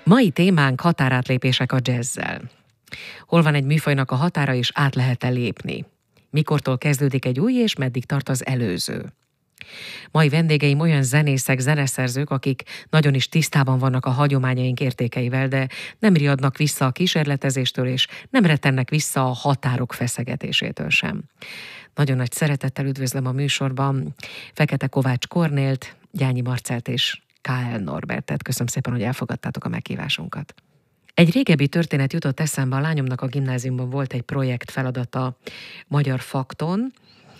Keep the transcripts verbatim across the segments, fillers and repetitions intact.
Mai témánk határátlépések a jazzzel. Hol van egy műfajnak a határa, és át lehet-e lépni? Mikortól kezdődik egy új, és meddig tart az előző? Mai vendégeim olyan zenészek, zeneszerzők, akik nagyon is tisztában vannak a hagyományaink értékeivel, de nem riadnak vissza a kísérletezéstől, és nem retennek vissza a határok feszegetésétől sem. Nagyon nagy szeretettel üdvözlöm a műsorban Fekete Kovács Kornélt, Gyányi Marcelt és ká el Norbertet. Köszönöm szépen, hogy elfogadtátok a meghívásunkat. Egy régebbi történet jutott eszembe, a lányomnak a gimnáziumban volt egy projekt feladata Magyar Fakton,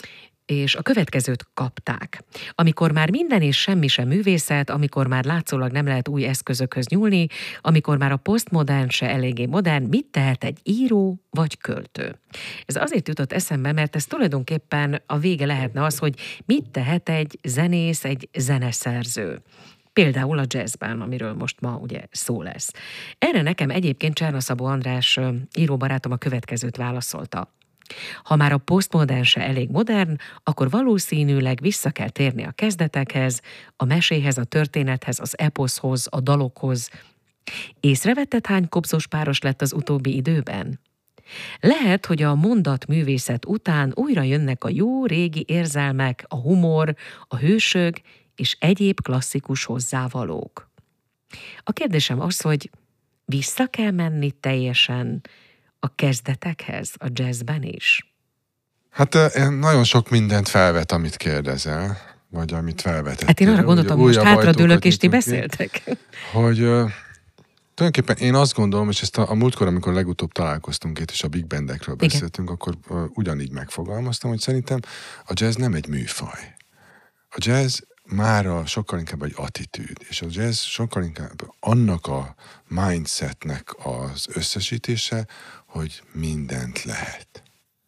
és a következőt kapták. Amikor már minden és semmi sem művészet, amikor már látszólag nem lehet új eszközökhöz nyúlni, amikor már a posztmodern se eléggé modern, mit tehet egy író vagy költő? Ez azért jutott eszembe, mert ez tulajdonképpen a vége lehetne az, hogy mit tehet egy zenész, egy zeneszerző. Például a jazzben, amiről most ma ugye szó lesz. Erre nekem egyébként Csernaszabó András íróbarátom a következőt válaszolta. Ha már a posztmodern se elég modern, akkor valószínűleg vissza kell térni a kezdetekhez, a meséhez, a történethez, az eposzhoz, a dalokhoz. Észrevetted, hány kopszos páros lett az utóbbi időben? Lehet, hogy a mondatművészet után újra jönnek a jó régi érzelmek, a humor, a hősök és egyéb klasszikus hozzávalók. A kérdésem az, hogy vissza kell menni teljesen a kezdetekhez, a jazzben is? Hát nagyon sok mindent felvet, amit kérdezel, vagy amit felvetettél. Hát én arra gondoltam, most hátradőlök, és ti beszéltek. Hogy uh, tulajdonképpen én azt gondolom, és ezt a, a múltkor, amikor legutóbb találkoztunk itt, és a big bandekről beszéltünk, igen, akkor uh, ugyanígy megfogalmaztam, hogy szerintem a jazz nem egy műfaj. A jazz mára sokkal inkább egy attitűd, és a jazz sokkal inkább annak a mindsetnek az összesítése, hogy mindent lehet.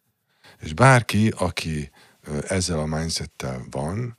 És bárki, aki ezzel a mindsettel van,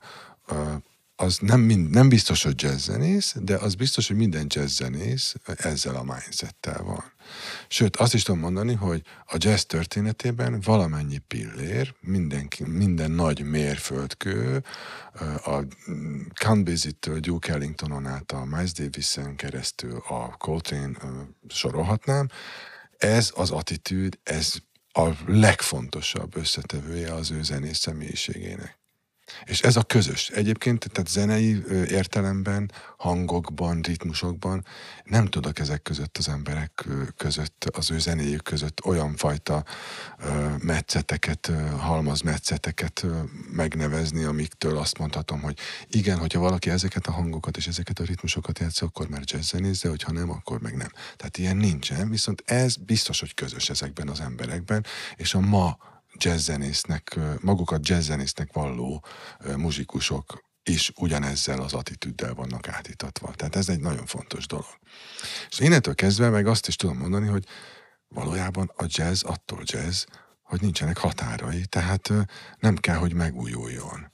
az nem, mind, nem biztos, hogy jazzzenész, de az biztos, hogy minden jazzzenész ezzel a mindsettel van. Sőt, azt is tudom mondani, hogy a jazz történetében valamennyi pillér, mindenki, minden nagy mérföldkő, a Count Basie-től Duke Ellingtonon át a Miles Davis-en keresztül a Coltrane sorolhatnám, ez az attitűd, ez a legfontosabb összetevője az ő zenész személyiségének. És ez a közös. Egyébként, tehát zenei értelemben, hangokban, ritmusokban nem tudok ezek között az emberek között, az ő zenéjük között olyan fajta uh, metszeteket, uh, halmazmetszeteket uh, megnevezni, amiktől azt mondhatom, hogy igen, hogyha valaki ezeket a hangokat és ezeket a ritmusokat játszik, akkor már jazzzenész, de hogyha nem, akkor meg nem. Tehát ilyen nincsen, viszont ez biztos, hogy közös ezekben az emberekben, és a ma jazzzenésznek, magukat jazzzenésznek valló muzsikusok is ugyanezzel az attitűddel vannak átítatva. Tehát ez egy nagyon fontos dolog. És innentől kezdve meg azt is tudom mondani, hogy valójában a jazz attól jazz, hogy nincsenek határai, tehát nem kell, hogy megújuljon.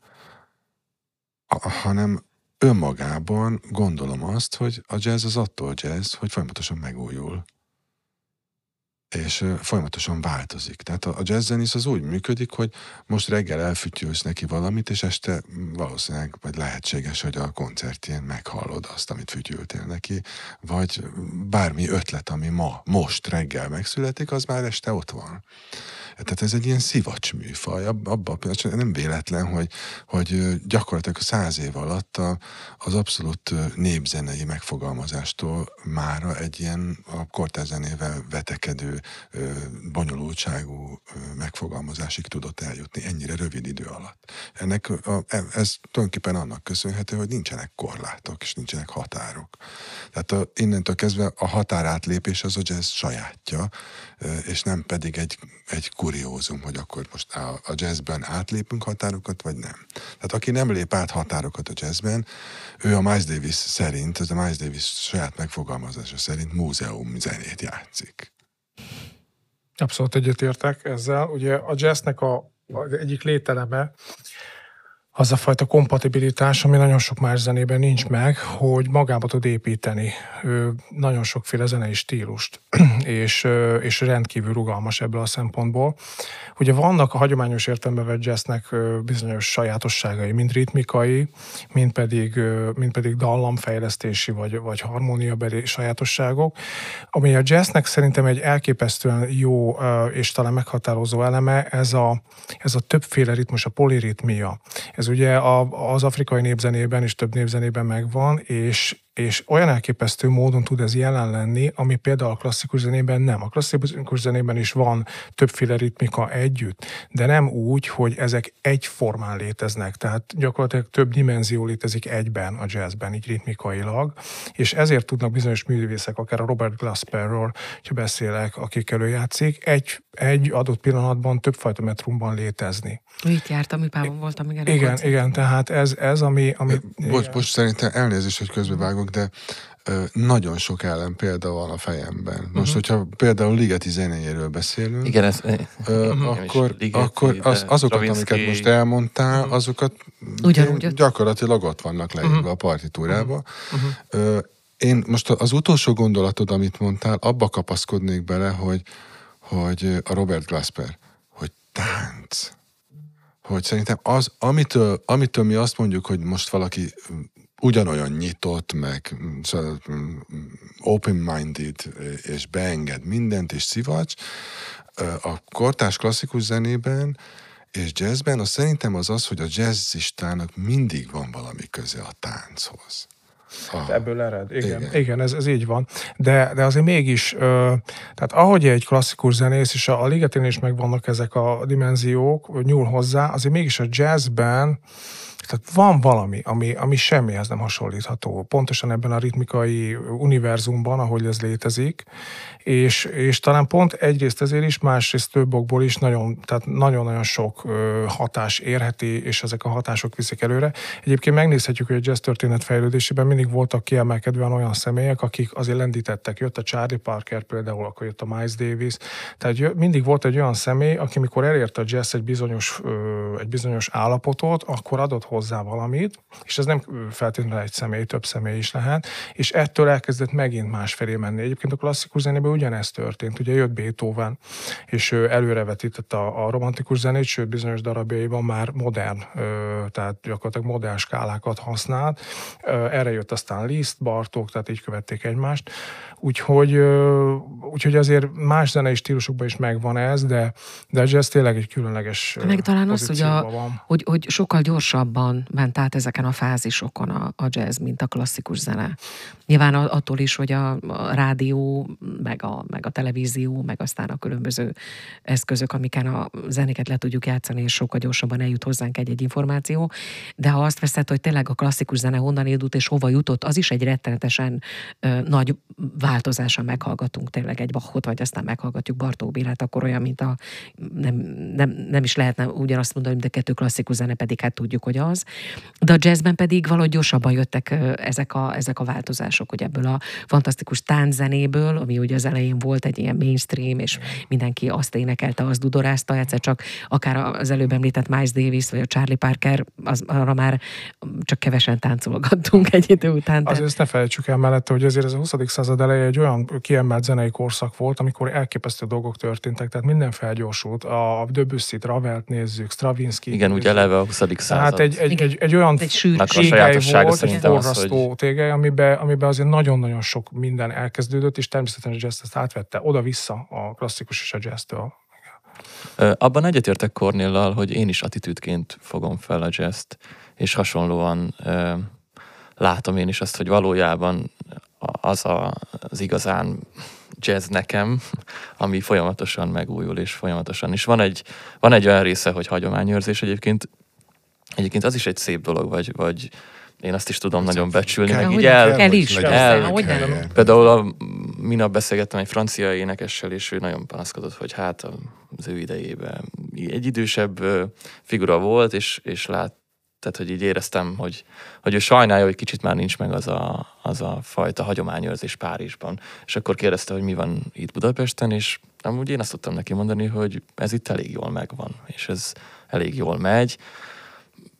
A, hanem önmagában gondolom azt, hogy a jazz az attól jazz, hogy folyamatosan megújul. És folyamatosan változik. Tehát a jazzzenész az úgy működik, hogy most reggel elfütyülsz neki valamit, és este valószínűleg, vagy lehetséges, hogy a koncertjén meghallod azt, amit fütyültél neki, vagy bármi ötlet, ami ma, most reggel megszületik, az már este ott van. Tehát ez egy ilyen szivacs műfaj. Abban nem véletlen, hogy, hogy gyakorlatilag száz év alatt az abszolút népzenei megfogalmazástól mára egy ilyen a kortárzenével vetekedő, bonyolultságú megfogalmazásig tudott eljutni ennyire rövid idő alatt. Ennek a, ez tulajdonképpen annak köszönhető, hogy nincsenek korlátok, és nincsenek határok. Tehát a, innentől kezdve a határátlépés az a jazz sajátja, és nem pedig egy, egy kuriózum, hogy akkor most a, a jazzben átlépünk határokat, vagy nem. Tehát aki nem lép át határokat a jazzben, ő a Miles Davis szerint, ez a Miles Davis saját megfogalmazása szerint múzeum zenét játszik. Abszolút egyetértek ezzel. Ugye a jazznek a, a egyik lételeme az a fajta kompatibilitás, ami nagyon sok más zenében nincs meg, hogy magába tud építeni nagyon sokféle zenei stílust, és, és rendkívül rugalmas ebből a szempontból. Ugye vannak a hagyományos értelemben vett jazznek bizonyos sajátosságai, mind ritmikai, mind pedig, mind pedig dallamfejlesztési vagy, vagy harmóniabeli sajátosságok, ami a jazznek szerintem egy elképesztően jó és talán meghatározó eleme, ez a, ez a többféle ritmus, a poliritmia. Ez ugye a, az afrikai népzenében és több népzenében megvan, és és olyan elképesztő módon tud ez jelen lenni, ami például a klasszikus zenében nem. A klasszikus zenében is van többféle ritmika együtt, de nem úgy, hogy ezek egyformán léteznek, tehát gyakorlatilag több dimenzió létezik egyben a jazzben, így ritmikailag, és ezért tudnak bizonyos művészek, akár a Robert Glasperről, ha beszélek, akikkel ő játszik, egy, egy adott pillanatban többfajta metrumban létezni. Itt jártam, apámon voltam, igen. Igen, igen, tehát ez, ez ami... ami bocs, bocs, szerintem elnézést, hogy közbevágok, de ö, nagyon sok ellen példa van a fejemben. Most, uh-huh. hogyha például Ligeti zenéjéről beszélünk, igen, ez, ö, uh-huh. akkor, Ligeti, akkor az, azokat, Stravinsky, amiket most elmondtál, uh-huh. azokat Ugyanúgy gyakorlatilag ott vannak leírva uh-huh. a partitúrába. Uh-huh. Ö, én most az utolsó gondolatod, amit mondtál, abba kapaszkodnék bele, hogy, hogy a Robert Glasper, hogy tánc. Hogy szerintem az, amitől, amitől mi azt mondjuk, hogy most valaki ugyanolyan nyitott, meg open-minded, és beenged mindent, és szivacs, a kortárs klasszikus zenében és jazzben, az szerintem az az, hogy a jazzistának mindig van valami köze a tánchoz. Ah, ebből ered, igen, igen. igen ez, ez így van. De, de azért mégis, ö, tehát ahogy egy klasszikus zenész, és a, a Ligetén is megvannak ezek a dimenziók, nyúl hozzá, azért mégis a jazzben, tehát van valami, ami, ami semmihez nem hasonlítható. Pontosan ebben a ritmikai univerzumban, ahogy ez létezik, és, és talán pont egyrészt ezért is, másrészt több okból is nagyon, tehát nagyon-nagyon sok ö, hatás érheti, és ezek a hatások viszik előre. Egyébként megnézhetjük, hogy a jazz történet fejlődésében mindig voltak kiemelkedően olyan személyek, akik azért lendítettek. Jött a Charlie Parker például, akkor jött a Miles Davis. Tehát mindig volt egy olyan személy, aki mikor elérte a jazz egy bizonyos, ö, egy bizonyos állapotot, akkor adott hozzá valamit, és ez nem feltétlenül egy személy, több személy is lehet, és ettől elkezdett megint másfelé menni. Egyébként a klasszikus zenében ugyanezt történt. Ugye jött Beethoven, és ő előrevetítette a, a romantikus zenét, sőt bizonyos darabjaiban már modern, tehát gyakorlatilag modern skálákat használt. Erre jött aztán Liszt, Bartók, tehát így követték egymást. Úgyhogy, úgyhogy azért más zenei stílusokban is megvan ez, de, de ez tényleg egy különleges meg talán az, hogy, a, hogy, hogy sokkal gyorsabban ment át ezeken a fázisokon a, a jazz, mint a klasszikus zene. Nyilván attól is, hogy a, a rádió, meg a, meg a televízió, meg aztán a különböző eszközök, amiken a zenéket le tudjuk játszani, és sokkal gyorsabban eljut hozzánk egy-egy információ. De ha azt veszed, hogy tényleg a klasszikus zene honnan indult és hova jutott, az is egy rettenetesen ö, nagy változással meghallgatunk tényleg egy Bachot, vagy aztán meghallgatjuk Bartók Bélát, akkor olyan, mint a nem, nem, nem is lehetne ugyanazt mondani, de kettő klasszikus zene, pedig hát tudjuk, hogy az. De a jazzben pedig valahogy gyorsabban jöttek ezek a, ezek a változások, hogy ebből a fantasztikus tánczenéből, ami ugye az elején volt egy ilyen mainstream, és mindenki azt énekelte, azt dudorázta, egyszer csak akár az előbb említett Miles Davis, vagy a Charlie Parker, az, arra már csak kevesen táncolgattunk egy idő után. Azért ezt ne felejtsük el mellette, hogy azért ez a huszadik század eleje egy olyan kiemelt zenei korszak volt, amikor elképesztő dolgok történtek, tehát minden felgyorsult. A Debussyt, Ravelt nézzük, Stravinsky. Igen, úgy eleve a huszadik század. Tehát egy, egy, egy, egy olyan tégely volt, egy forrasztó tégely, amiben, amiben azért nagyon-nagyon sok minden elkezdődött, és természetesen a jazz ezt átvette oda-vissza a klasszikus és a jazztől. Abban egyetértek Kornéllal, hogy én is attitűdként fogom fel a jazzt, és hasonlóan ö, látom én is azt, hogy valójában az a, az igazán jazz nekem, ami folyamatosan megújul, és folyamatosan. És van egy, van egy olyan része, hogy hagyományőrzés egyébként. Egyébként az is egy szép dolog, vagy, vagy én azt is tudom nagyon becsülni, meg így el... Kell is, el, el például a, minap beszélgettem egy francia énekessel, és ő nagyon panaszkodott, hogy hát az ő idejében egy idősebb figura volt, és, és lát, tehát, hogy így éreztem, hogy, hogy ő sajnálja, hogy kicsit már nincs meg az a, az a fajta hagyományőrzés Párizsban. És akkor kérdezte, hogy mi van itt Budapesten, és amúgy én azt tudtam neki mondani, hogy ez itt elég jól megvan, és ez elég jól megy.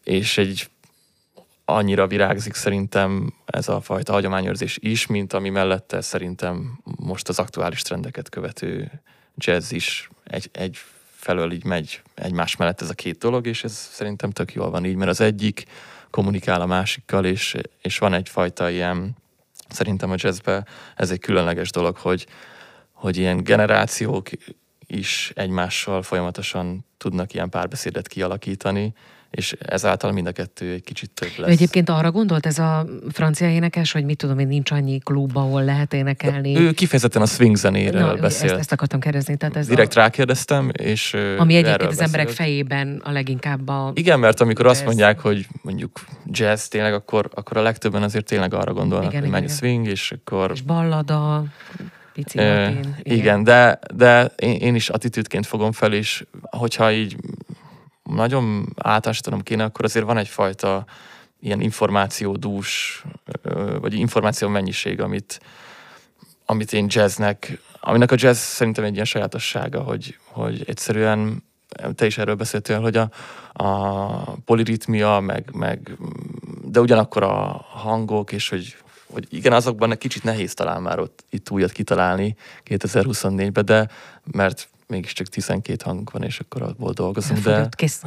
és egy annyira virágzik szerintem ez a fajta hagyományőrzés is, mint ami mellette szerintem most az aktuális trendeket követő jazz is egy, egy felől így megy egymás mellett ez a két dolog, és ez szerintem tök jól van így, mert az egyik kommunikál a másikkal, és, és van egyfajta ilyen, szerintem a jazzben ez egy különleges dolog, hogy, hogy ilyen generációk is egymással folyamatosan tudnak ilyen párbeszédet kialakítani, és ezáltal mind a kettő egy kicsit több lesz. Ő egyébként arra gondolt ez a francia énekes, hogy mit tudom én, nincs annyi klub, ahol lehet énekelni? Ő kifejezetten a swing zenéről Na, beszélt. Ezt, ezt akartam kérdezni. Tehát ez Direkt a... rákérdeztem, és ami egyébként az emberek fejében a leginkább a... Igen, mert amikor jazz. Azt mondják, hogy mondjuk jazz tényleg, akkor, akkor a legtöbben azért tényleg arra gondolnak, igen, hogy igen, megy a igen. swing, és akkor... És ballada, pici e, latin. Igen, igen de, de én, én is attitűdként fogom fel, és hogyha így nagyon általánosítanom kéne, akkor azért van egyfajta ilyen információdús, vagy információ mennyiség, amit, amit én jazznek, aminek a jazz szerintem egy ilyen sajátossága, hogy, hogy egyszerűen, te is erről beszéltél, hogy a, a poliritmia, meg, meg, de ugyanakkor a hangok, és hogy, hogy igen, azokban egy kicsit nehéz talán már ott itt újat kitalálni kétezer-huszonnégyben, de mert mégiscsak tizenkét hangunk van, és akkor abból dolgozunk, de,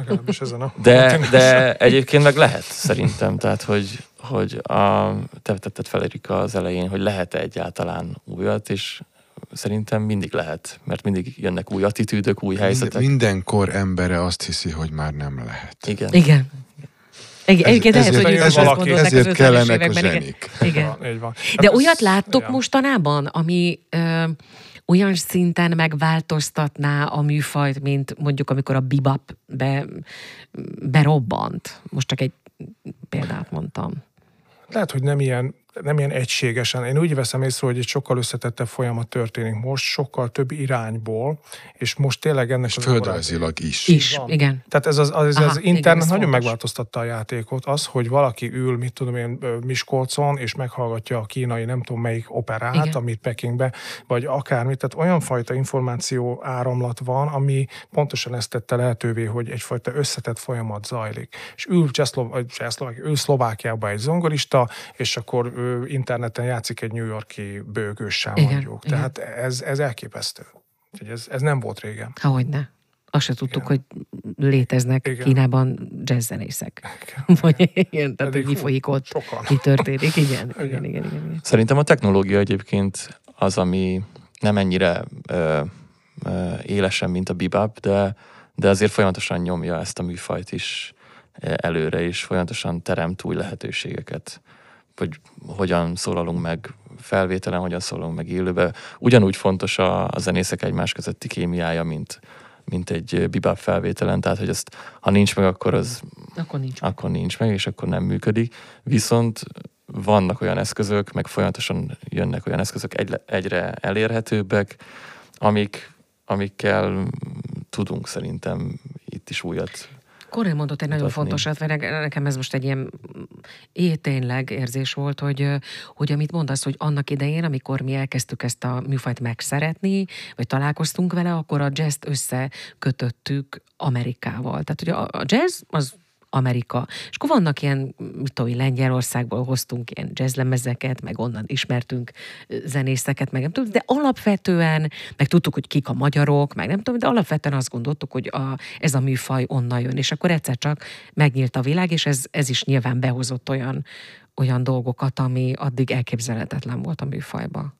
de, de egyébként meg lehet szerintem, tehát hogy, hogy a, te tetted fel, Erika, az elején, hogy lehet-e egyáltalán újat, és szerintem mindig lehet, mert mindig jönnek új attitűdök, új helyzetek. Mindenkor embere azt hiszi, hogy már nem lehet. Igen. Igen. Egyébként Ez, lehet, hogy ezért, ezért, valaki, ezért kellenek években, a zsenik. Igen. Igen. Van. De hát olyat ez, láttok igen. mostanában, ami ö, olyan szinten megváltoztatná a műfajt, mint mondjuk amikor a bebop be, berobbant. Most csak egy példát mondtam. Lehet, hogy nem ilyen, nem ilyen egységesen. Én úgy veszem észre, hogy egy sokkal összetettebb folyamat történik most, sokkal több irányból, és most tényleg ennek az földrajzilag is. Is, igen. Tehát ez az, az, Aha, az internet igen, nagyon fontos. megváltoztatta a játékot. Az, hogy valaki ül, mit tudom én, Miskolcon, és meghallgatja a kínai nem tudom melyik operát, igen. amit Pekingbe, vagy akármit. Tehát olyan fajta információ áramlat van, ami pontosan ezt tette lehetővé, hogy egyfajta összetett folyamat zajlik. És ül, Csehszlov- Csehszlovák, ül Szlovákiában egy zongorista, és akkor ő interneten játszik egy New York-i bőgőssel mondjuk. Igen. Tehát ez, ez elképesztő. Ez, ez nem volt régen. Hogyne. Azt se tudtuk, Igen. hogy léteznek Igen. Kínában jazzzenészek. Vagy igen, tehát hogy mi folyik ott, sokan. mi történik. Igen, igen, Igen. igen, igen, igen. Szerintem a technológia egyébként az, ami nem ennyire ö, ö, élesen, mint a bebop, de, de azért folyamatosan nyomja ezt a műfajt is előre, és folyamatosan teremt új lehetőségeket, hogy hogyan szólalunk meg felvételen, hogyan szólalunk meg élőbe. Ugyanúgy fontos a, a zenészek egymás közötti kémiája, mint, mint egy bebop felvételen, tehát hogy ezt, ha nincs meg, akkor az Akkor nincs. akkor nincs meg, és akkor nem működik. Viszont vannak olyan eszközök, meg folyamatosan jönnek olyan eszközök egy, egyre elérhetőbbek, amik, amikkel tudunk szerintem itt is újat. Kornél mondott egy nagyon mutatni. fontosat, mert nekem ez most egy ilyen é, tényleg érzés volt, hogy, hogy amit mondasz, hogy annak idején, amikor mi elkezdtük ezt a műfajt megszeretni, vagy találkoztunk vele, akkor a jazzt összekötöttük Amerikával. Tehát, hogy a, a jazz az Amerika. És akkor vannak ilyen, mit tudom, Lengyelországból hoztunk ilyen jazzlemezeket, meg onnan ismertünk zenészeket, meg nem tudom, de alapvetően, meg tudtuk, hogy kik a magyarok, meg nem tudom, de alapvetően azt gondoltuk, hogy a, ez a műfaj onnan jön. És akkor egyszer csak megnyílt a világ, és ez, ez is nyilván behozott olyan, olyan dolgokat, ami addig elképzelhetetlen volt a műfajba.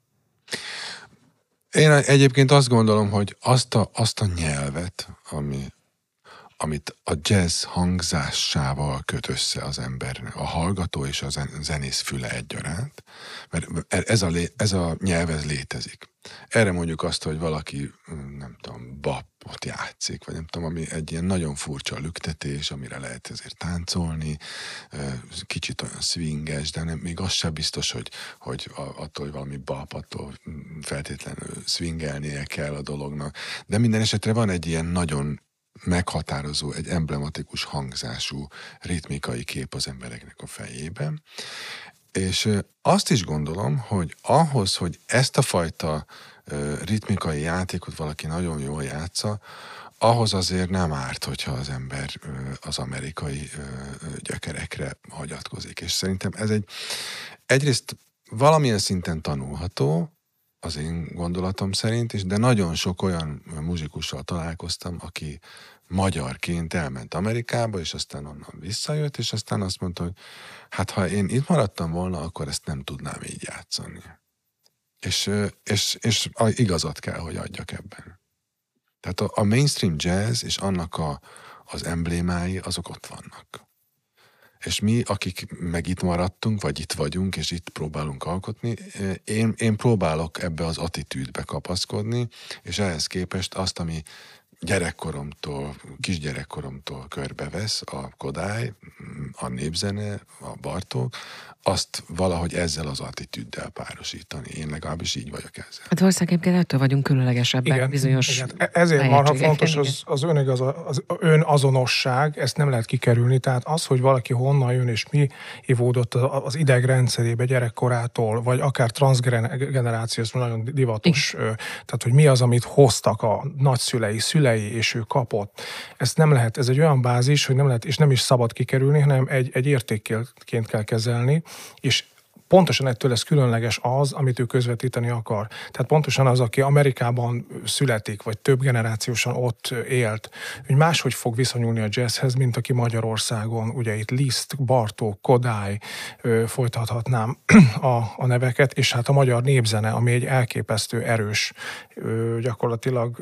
Én egyébként azt gondolom, hogy azt a, azt a nyelvet, ami amit a jazz hangzásával köt össze az embernek, a hallgató és a zenész füle egyaránt, mert ez a, lé, ez a nyelv ez létezik. Erre mondjuk azt, hogy valaki, nem tudom, bapot játszik, vagy nem tudom, ami egy ilyen nagyon furcsa lüktetés, amire lehet ezért táncolni, kicsit olyan swinges, de nem, még az sem biztos, hogy, hogy attól, hogy valami bap, attól feltétlenül swingelnie kell a dolognak. De minden esetre van egy ilyen nagyon meghatározó, egy emblematikus hangzású ritmikai kép az embereknek a fejében. És azt is gondolom, hogy ahhoz, hogy ezt a fajta ritmikai játékot valaki nagyon jól játsza, ahhoz azért nem árt, hogyha az ember az amerikai gyökerekre hagyatkozik. És szerintem ez egy egyrészt valamilyen szinten tanulható, az én gondolatom szerint is, de nagyon sok olyan muzsikussal találkoztam, aki magyarként elment Amerikába, és aztán onnan visszajött, és aztán azt mondta, hogy hát ha én itt maradtam volna, akkor ezt nem tudnám így játszani. És, és, és igazat kell, hogy adjak ebben. Tehát a, a mainstream jazz és annak a, az emblémái, azok ott vannak. És mi, akik meg itt maradtunk, vagy itt vagyunk, és itt próbálunk alkotni, én, én próbálok ebbe az attitűdbe kapaszkodni, és ehhez képest azt, ami gyerekkoromtól, kisgyerekkoromtól körbevesz, a Kodály, a népzene, a Bartók, azt valahogy ezzel az attitűddel párosítani. Én legalábbis így vagyok ezzel. Hát valószínűleg ettől vagyunk különlegesebbek igen, bizonyos igen. Ezért marha fontos az, az, önigaz, az önazonosság, ezt nem lehet kikerülni. Tehát az, hogy valaki honnan jön és mi ivódott az idegrendszerébe gyerekkorától, vagy akár transzgeneráció, ez nagyon divatos, igen. Tehát hogy mi az, amit hoztak a nagyszülei, szülei, és ő kapott. Ezt nem lehet, ez egy olyan bázis, hogy nem lehet, és nem is szabad kikerülni, hanem egy, egy értékként kell kezelni, és pontosan ettől ez különleges az, amit ő közvetíteni akar. Tehát pontosan az, aki Amerikában születik, vagy több generációsan ott élt, hogy máshogy fog viszonyulni a jazzhez, mint aki Magyarországon, ugye itt Liszt, Bartók, Kodály, folytathatnám a, a neveket, és hát a magyar népzene, ami egy elképesztő erős, gyakorlatilag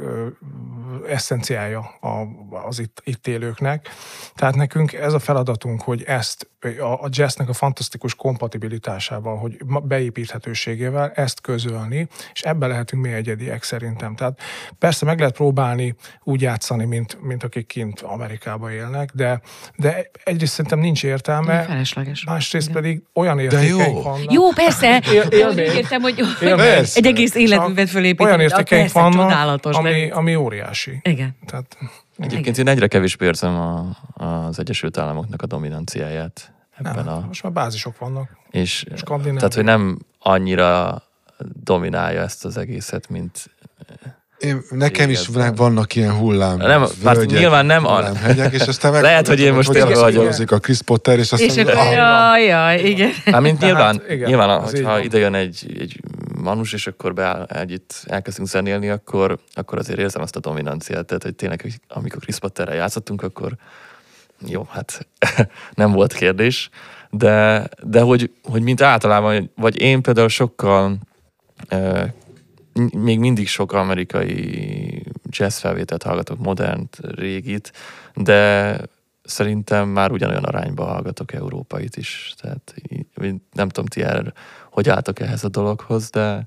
eszenciája az itt, itt élőknek. Tehát nekünk ez a feladatunk, hogy ezt a jazznek a fantasztikus kompatibilitásával, hogy beépíthetőségével ezt közölni, és ebben lehetünk mi egyediek szerintem. Tehát persze meg lehet próbálni úgy játszani, mint, mint akik kint Amerikában élnek, de, de egyrészt szerintem nincs értelme, felesleges. Másrészt igen. pedig olyan értékeink vannak. Jó, persze! Él, élmény. Értem, hogy Élmény. egy egész életművet fölépíteni. Olyan értékeink vannak, ami, ami, ami óriási. Igen. Tehát, Egyébként én egyre kevésbé érzem a, az Egyesült Államoknak a dominanciáját ebben nem, a... most már bázisok vannak. És tehát, hogy nem annyira dominálja ezt az egészet, mint... Én, nekem is vannak ilyen hullám. Nem, völgyek, nyilván nem hullám hegyek, és aztán meg... Lehet, hogy én most tényleg vagyok. A Chris Potter, és aztán... És akkor jaj, jaj, igen. Mármint nyilván, hát, igen, nyilván hogyha ide jön egy, egy manus, és akkor beáll, együtt elkezdünk zenélni, akkor, akkor azért érzem azt a dominanciát. Tehát, hogy tényleg, amikor Chris Potterrel játszottunk, akkor jó, hát nem volt kérdés. De, de hogy, hogy mint általában, vagy én például sokkal e, még mindig sok amerikai jazz felvételt hallgatok, modernt, régit, de szerintem már ugyanolyan arányban hallgatok európait is. Tehát nem tudom, ti erre, hogy álltok ehhez a dologhoz, de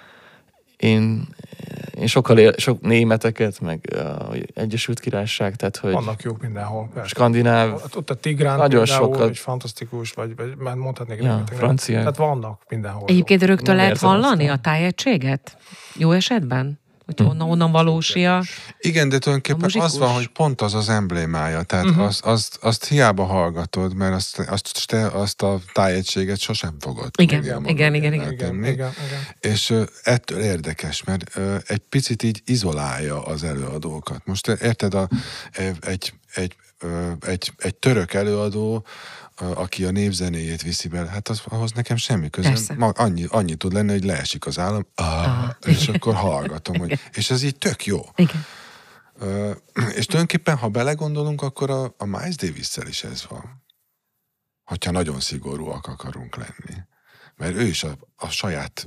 én, én sokkal él, sok németeket, meg uh, Egyesült Királyság, tehát hogy... Vannak jók mindenhol. Persze. Skandináv... Ott a Tigrán nagyon sokat... egy fantasztikus, vagy, vagy már mondhatnék ja, németek. francia. Tehát vannak mindenhol. Egyébként jók. rögtön lehet hallani aztán. a tájegységet? Jó esetben? Hogy hm. onnan, onnan valósia. Igen, de tulajdonképpen az van, hogy pont az az emblémája. Tehát uh-huh. azt, azt, azt hiába hallgatod, mert azt, azt, te, azt a tájegységet sosem fogod. Igen, igen, igen, igen, igen, igen, igen. És uh, ettől érdekes, mert uh, egy picit így izolálja az előadókat. Most érted, a, egy, egy, uh, egy, egy török előadó, aki a népzenéjét viszi be, hát az, ahhoz nekem semmi közöm. Ma annyi, annyi tud lenni, hogy leesik az állam, ah, ah, és igen. Akkor hallgatom, hogy, és ez így tök jó. Igen. Uh, és tulajdonképpen, ha belegondolunk, akkor a, a Miles Davis-szel is ez van. Hogyha nagyon szigorúak akarunk lenni. Mert ő is a, a saját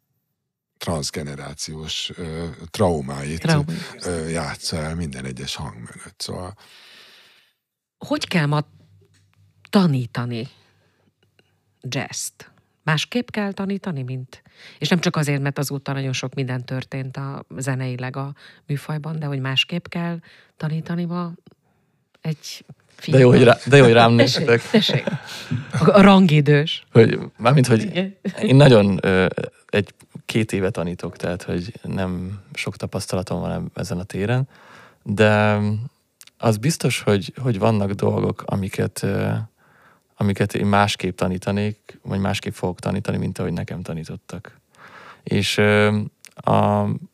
transzgenerációs uh, traumáit uh, játsza el minden egyes hang mögött. Szóval... Hogy kell ma tanítani jazzt? Másképp kell tanítani, mint... És nem csak azért, mert azóta nagyon sok minden történt a zeneileg a műfajban, de hogy másképp kell tanítani ma egy de jó, hogy, rá, de jó, hogy rám néztek. Tessék, a rangidős. Hogy, mármint, hogy én nagyon egy két éve tanítok, tehát, hogy nem sok tapasztalatom van ezen a téren, de az biztos, hogy, hogy vannak dolgok, amiket, amiket én másképp tanítanék, vagy másképp fogok tanítani, mint ahogy nekem tanítottak. És a,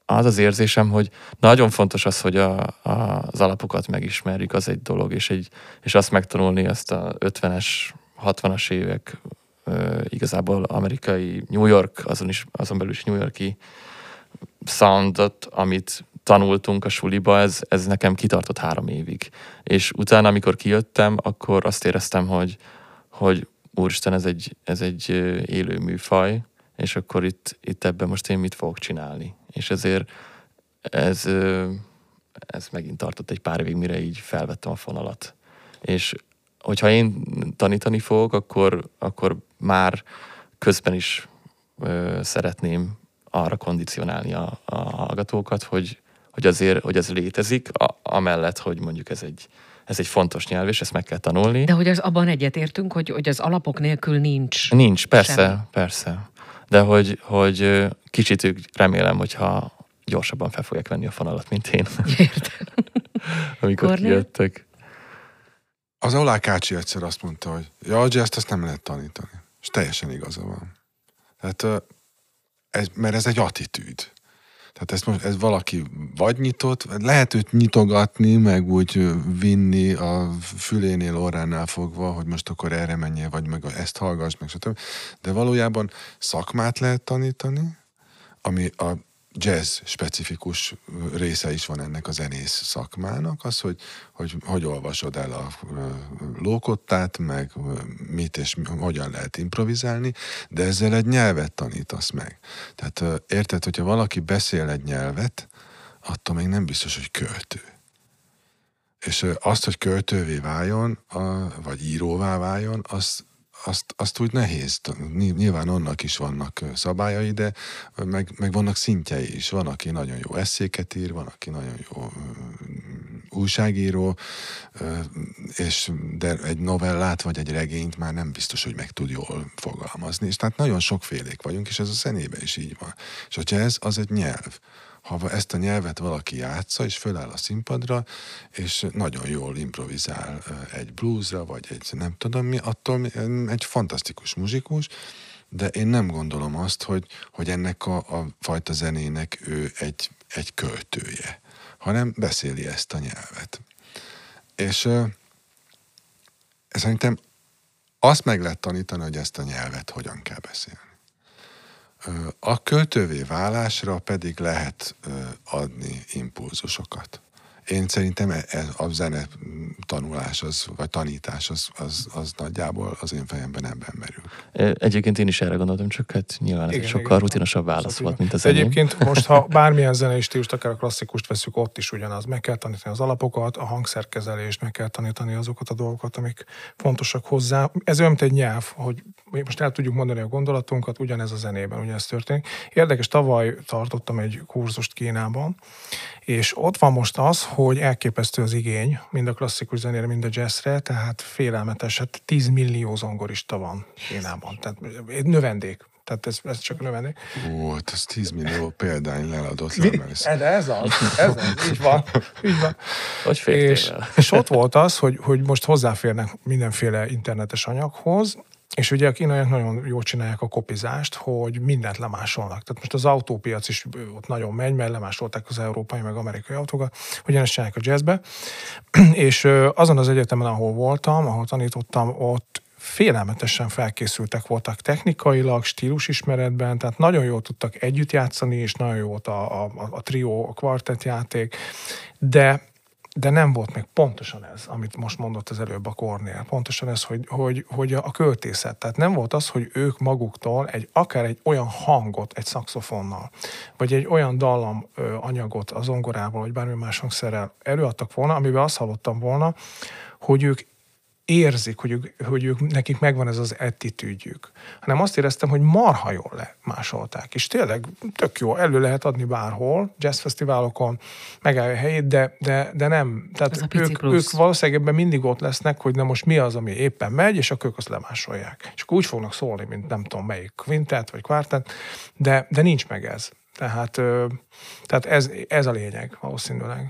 az az érzésem, hogy nagyon fontos az, hogy a, a, az alapokat megismerjük, az egy dolog, és, egy, és azt megtanulni, azt a ötvenes, hatvanas évek uh, igazából amerikai New York, azon, is, azon belül is New York-i soundot, amit tanultunk a suliba, ez, ez nekem kitartott három évig. És utána, amikor kijöttem, akkor azt éreztem, hogy, hogy úristen, ez egy, ez egy élő műfaj, és akkor itt, itt ebben most én mit fogok csinálni. És ezért ez, ez megint tartott egy pár évig, mire így felvettem a fonalat. És hogyha én tanítani fogok, akkor, akkor már közben is ö, szeretném arra kondicionálni a, a hallgatókat, hogy, hogy azért, hogy ez létezik, a, amellett, hogy mondjuk ez egy, ez egy fontos nyelv, és ezt meg kell tanulni. De hogy az abban egyetértünk, hogy, hogy az alapok nélkül nincs. Nincs, persze, semmi. persze. De hogy, hogy kicsit ők remélem, hogyha gyorsabban fel fogják venni a fonalat, mint én. Értem. Amikor Kornél? kijöttek. Az Olá Kácsi egyszer azt mondta, hogy ja, a jazzt azt nem lehet tanítani. És teljesen igaza van. Tehát, ez, mert ez egy attitűd. Tehát ez, most, ez valaki vagy nyitott, lehet őt nyitogatni, meg úgy vinni a fülénél, orránál fogva, hogy most akkor erre menjél, vagy meg ezt hallgass, meg stb. De valójában szakmát lehet tanítani, ami a jazz specifikus része is van ennek a zenész szakmának, az, hogy hogy, hogy olvasod el a lókottát, meg mit és hogyan lehet improvizálni, de ezzel egy nyelvet tanítasz meg. Tehát érted, hogyha valaki beszél egy nyelvet, attól még nem biztos, hogy költő. És azt, hogy költővé váljon, vagy íróvá váljon, az Azt, azt úgy nehéz. Nyilván annak is vannak szabályai, de meg, meg vannak szintjei is. Van, aki nagyon jó esszéket ír, van, aki nagyon jó újságíró, és de egy novellát vagy egy regényt már nem biztos, hogy meg tud jól fogalmazni. És tehát nagyon sokfélék vagyunk, és ez a zenében is így van. És a jazz az egy nyelv. Ha ezt a nyelvet valaki játsza, és föláll a színpadra, és nagyon jól improvizál egy bluesra, vagy egy nem tudom mi, attól egy fantasztikus muzsikus, de én nem gondolom azt, hogy, hogy ennek a, a fajta zenének ő egy, egy költője, hanem beszéli ezt a nyelvet. És uh, szerintem azt meg lehet tanítani, hogy ezt a nyelvet hogyan kell beszélni. A költővé válásra pedig lehet adni impulzusokat. Én szerintem a zene tanulás, az, vagy tanítás, az, az, az nagyjából az én fejemben ebben merül. Egyébként én is erre gondoltam, csak hát nyilván ez igen, egy sokkal igen, rutinosabb válasz szóval volt, mint az enyém. Egyébként most, ha bármilyen zenei stílust, akár a klasszikust veszük, ott is ugyanaz. Meg kell tanítani az alapokat, a hangszerkezelést, meg kell tanítani azokat a dolgokat, amik fontosak hozzá. Ez olyan, mint egy nyelv, hogy most el tudjuk mondani a gondolatunkat, ugyanez a zenében, ugyanez történik. Érdekes, tavaly tartottam egy kurzust Kínában, és ott van most az, hogy elképesztő az igény, mind a klasszikus zenére, mind a jazzre, tehát félelmetes, hát tíz millió zongorista van Kínában. Tehát növendék. Tehát ez, ez csak növendék. Ó, hát ez tíz millió példány leladott lemelés. De ez az, ez az, így van. Így van. Hogy és, és ott volt az, hogy, hogy most hozzáférnek mindenféle internetes anyaghoz, és ugye a kínaiak nagyon jól csinálják a kopizást, hogy mindent lemásolnak. Tehát most az autópiac is ott nagyon megy, mert lemásolták az európai meg amerikai autókat, ugyanezt csinálják a jazzbe. És azon az egyetemen, ahol voltam, ahol tanítottam, ott félelmetesen felkészültek voltak technikailag, stílusismeretben, tehát nagyon jól tudtak együtt játszani, és nagyon jó volt a, a, a trió, a kvartett játék, de De nem volt meg pontosan ez, amit most mondott az előbb a Kornél. Pontosan ez, hogy, hogy, hogy a költészet. Tehát nem volt az, hogy ők maguktól egy, akár egy olyan hangot egy szaxofonnal, vagy egy olyan dallam ö, anyagot a zongorával, vagy bármi más hangszerrel előadtak volna, amiben azt hallottam volna, hogy ők érzik, hogy, ők, hogy ők, nekik megvan ez az attitűdjük. Hanem azt éreztem, hogy marha jól lemásolták. És tényleg tök jó, elő lehet adni bárhol, jazzfesztiválokon, megállja a helyét, de, de, de nem. Tehát ők, ők valószínűleg ebben mindig ott lesznek, hogy na most mi az, ami éppen megy, és akkor ők azt lemásolják. És akkor úgy fognak szólni, mint nem tudom melyik quintet, vagy quartet, de, de nincs meg ez. Tehát, tehát ez, ez a lényeg valószínűleg.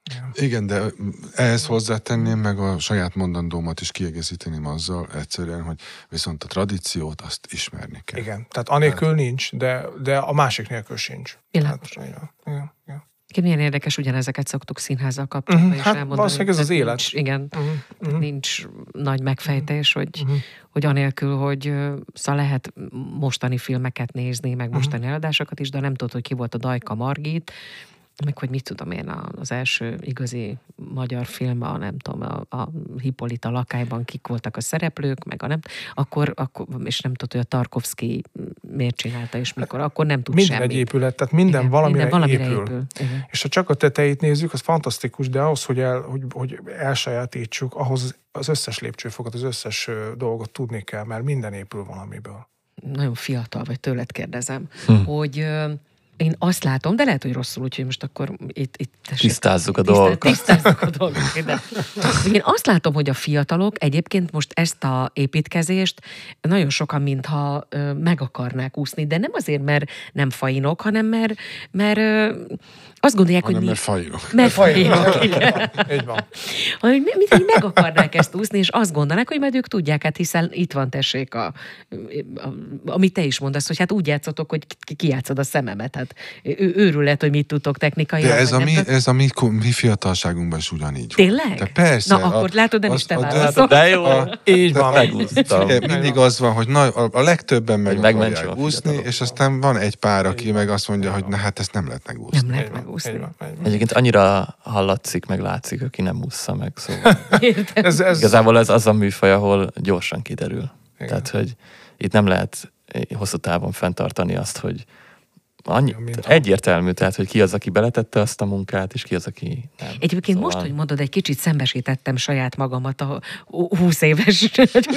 Igen, de ehhez hozzátenném, meg a saját mondandómat is kiegészíteném azzal egyszerűen, hogy viszont a tradíciót azt ismerni kell. Igen, tehát anélkül tehát... nincs, de, de a másik nélkül sincs. Világos. Hát, igen, igen, igen. Milyen érdekes, ugyanezeket szoktuk színházzal kapcsolatban uh-huh, is hát elmondani. valószínűleg ez az élet. Nincs, igen, uh-huh, uh-huh. nincs nagy megfejtés, hogy, uh-huh. hogy anélkül, hogy szóval lehet mostani filmeket nézni, meg mostani uh-huh. eladásokat is, de nem tudod, hogy ki volt a Dajka Margit, meg hogy mit tudom én, az első igazi magyar film, a nem tudom, a, a Hippolyta lakályban kik voltak a szereplők, meg a nem, akkor, akkor és nem tudod, hogy a Tarkovszky miért csinálta, és mikor, akkor nem tud minden semmit. Minden egy épület, tehát minden igen, valamire, minden valamire épül. épül. És ha csak a tetejét nézzük, az fantasztikus, de ahhoz, hogy, el, hogy, hogy elsajátítsuk, ahhoz az összes lépcsőfokot, az összes dolgot tudni kell, mert minden épül valamiből. Nagyon fiatal vagy, tőled kérdezem, hm. hogy én azt látom, de lehet, hogy rosszul, úgyhogy most akkor itt... itt tessék, tisztázzuk a tisztá, dolgokat. Tisztázzuk a dolgokat. De. Én azt látom, hogy a fiatalok egyébként most ezt a építkezést nagyon sokan mintha ö, meg akarnák úszni, de nem azért, mert nem fainok, hanem mert, mert ö, azt gondolják, hanem hogy... mert fainok. Mert fainok, igen. Így van. Mindig meg akarnák ezt úszni, és azt gondolnák, hogy majd ők tudják, hát hiszen itt van, tessék, a, a, a, amit te is mondasz, hogy hát úgy játszotok, hogy kijátszod a szememet, hát ő, őrület, hogy mit tudtok technikailag. De ez a, mi, nem, ez a mi, mi fiatalságunkban is ugyanígy. Tényleg? De persze. Na, akkor látod, nem az, is te a, válaszol. De jó, a, így van. Megúsztam. Mindig az van, hogy na, a, a legtöbben meg akarják úszni, a és aztán van egy pár, aki meg azt mondja, hogy na hát ezt nem lehet megúszni. Nem lehet megúszni. Egyébként annyira hallatszik, meg látszik, aki nem ússza meg, szóval. ez, ez... Igazából ez az a műfaj, ahol gyorsan kiderül. Igen. Tehát, hogy itt nem lehet hosszú távon fenntartani azt, hogy annyi, ja, egyértelmű, tehát, hogy ki az, aki beletette azt a munkát, és ki az, aki nem. Egyébként szóval... most, hogy mondod, egy kicsit szembesítettem saját magamat a húsz éves,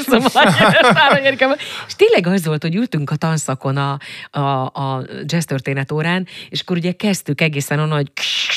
és tényleg az volt, hogy ültünk a tanszakon a, a, a jazz történet órán, és akkor ugye kezdtük egészen onnan, hogy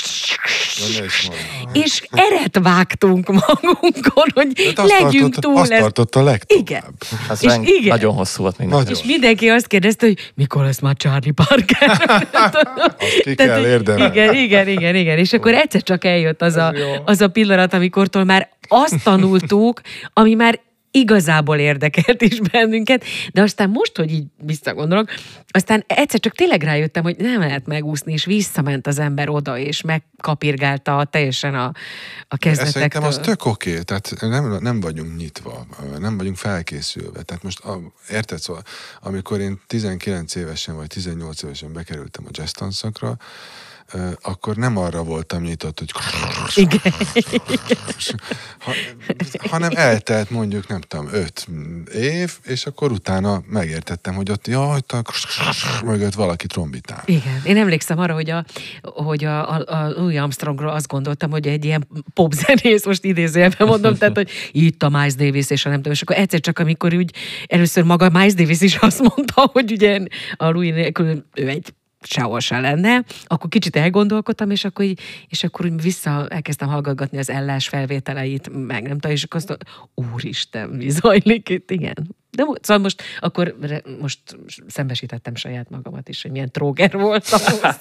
és eret vágtunk magunkon, hogy legyünk tartott, túl. Azt ez... tartott a legtovább. Igen. Az és reng... igen. Nagyon hosszú volt még. Nagyon. És mindenki azt kérdezte, hogy mikor lesz már Charlie Parker. Azt ki kell érdemelni. Igen, igen, igen, igen. És akkor egyszer csak eljött az a, az a pillanat, amikortól már azt tanultuk, ami már igazából érdekelt is bennünket, de aztán most, hogy így visszagondolok, aztán egyszer csak tényleg rájöttem, hogy nem lehet megúszni, és visszament az ember oda, és megkapirgálta teljesen a, a kezdetektől. Szerintem az tök oké, okay. Tehát nem, nem vagyunk nyitva, nem vagyunk felkészülve. Tehát most, a, érted, szóval, amikor én tizenkilenc évesen vagy tizennyolc évesen bekerültem a jazz tanszakra, akkor nem arra voltam nyitott, hogy igen. ha, hanem eltelt mondjuk, nem tudom, öt év, és akkor utána megértettem, hogy ott jaj, mögött valaki trombitál. Igen. Én emlékszem arra, hogy a, hogy a, a, a Louis Armstrongról azt gondoltam, hogy egy ilyen popzenész, most idézőjelben mondom, tehát, hogy itt a Miles Davis, és a nem tudom, és akkor egyszer csak, amikor úgy először maga Miles Davis is azt mondta, hogy ugye a Louis nélkül ő egy sehol se lenne, akkor kicsit elgondolkodtam, és akkor, így, és akkor úgy vissza elkezdtem hallgatgatni az ellás felvételeit, meg nem tudom, és akkor azt mondom, úristen, mi zajlik itt, igen. De szóval most, akkor most szembesítettem saját magamat is, hogy milyen tróger voltam.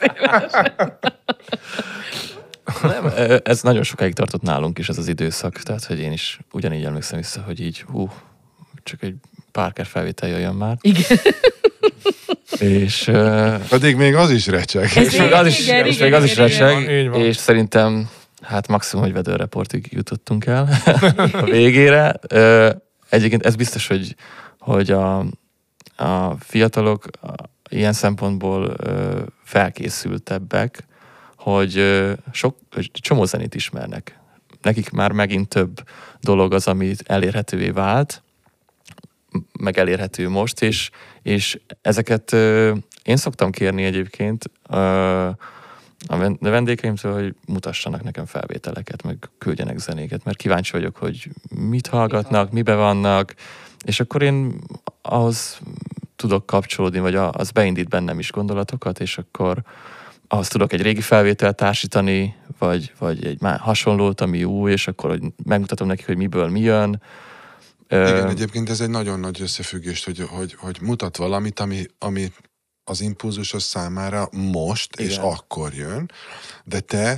Nem, ez nagyon sokáig tartott nálunk is ez az időszak, tehát hogy én is ugyanígy emlékszem vissza, hogy így hú, csak egy Parker felvétel jöjjön már. Igen. És, uh, Pedig még az is recseg. És még az is, igen, és igen, még az is recseg, és szerintem hát maximum, hogy vedőreportig jutottunk el a végére. Uh, egyébként ez biztos, hogy, hogy a, a fiatalok ilyen szempontból uh, felkészültebbek, hogy uh, sok, csomó zenét ismernek. Nekik már megint több dolog az, ami elérhetővé vált, meg elérhető most, és, és ezeket uh, én szoktam kérni egyébként uh, a vendégeimtől, hogy mutassanak nekem felvételeket, meg küldjenek zenéket, mert kíváncsi vagyok, hogy mit hallgatnak, mibe vannak, és akkor én ahhoz tudok kapcsolódni, vagy az beindít bennem is gondolatokat, és akkor ahhoz tudok egy régi felvételt társítani, vagy, vagy egy már hasonlót, ami új, és akkor hogy megmutatom nekik, hogy miből mi jön. Igen, egyébként ez egy nagyon nagy összefüggés, hogy, hogy, hogy mutat valamit, ami, ami az impulzusos számára most, igen, és akkor jön, de te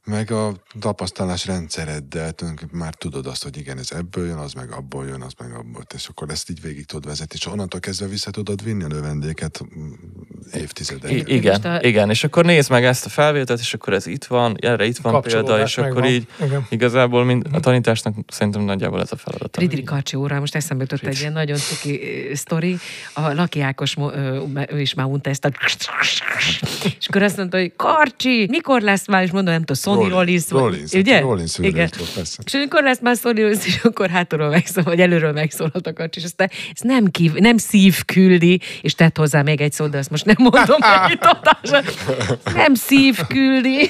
meg a tapasztalás rendszereddel már tudod azt, hogy igen, ez ebből jön, az meg abból jön, az meg abból, és akkor ezt így végig tudod vezetni, és onnantól kezdve vissza tudod vinni a növendéket évtizedekig. I- igen, a... igen, és akkor nézd meg ezt a felvételt, és akkor ez itt van, erre itt van példa, és akkor van. Így igen. Igazából mind, a tanításnak szerintem nagyjából ez a feladat. Friedrich Karcsi óra, most eszembe jutott egy ilyen nagyon cuki sztori, a Laki Ákos, ő is már unta ezt a és akkor azt mondta, hogy Karcsi, mikor lesz már, és mondom, nem tudom, Sonny Rollins, Rollins, ugye? Rollins igen. Persze. És amikor lesz már Sonny Rollins, és akkor hátulról megszól, vagy előről megszólalt a Karcsi, és aztán ez nem, kív, nem szív küldi, és tett hozzá még egy szót, de azt most nem mondom meg itt adásra. Nem szív küldi.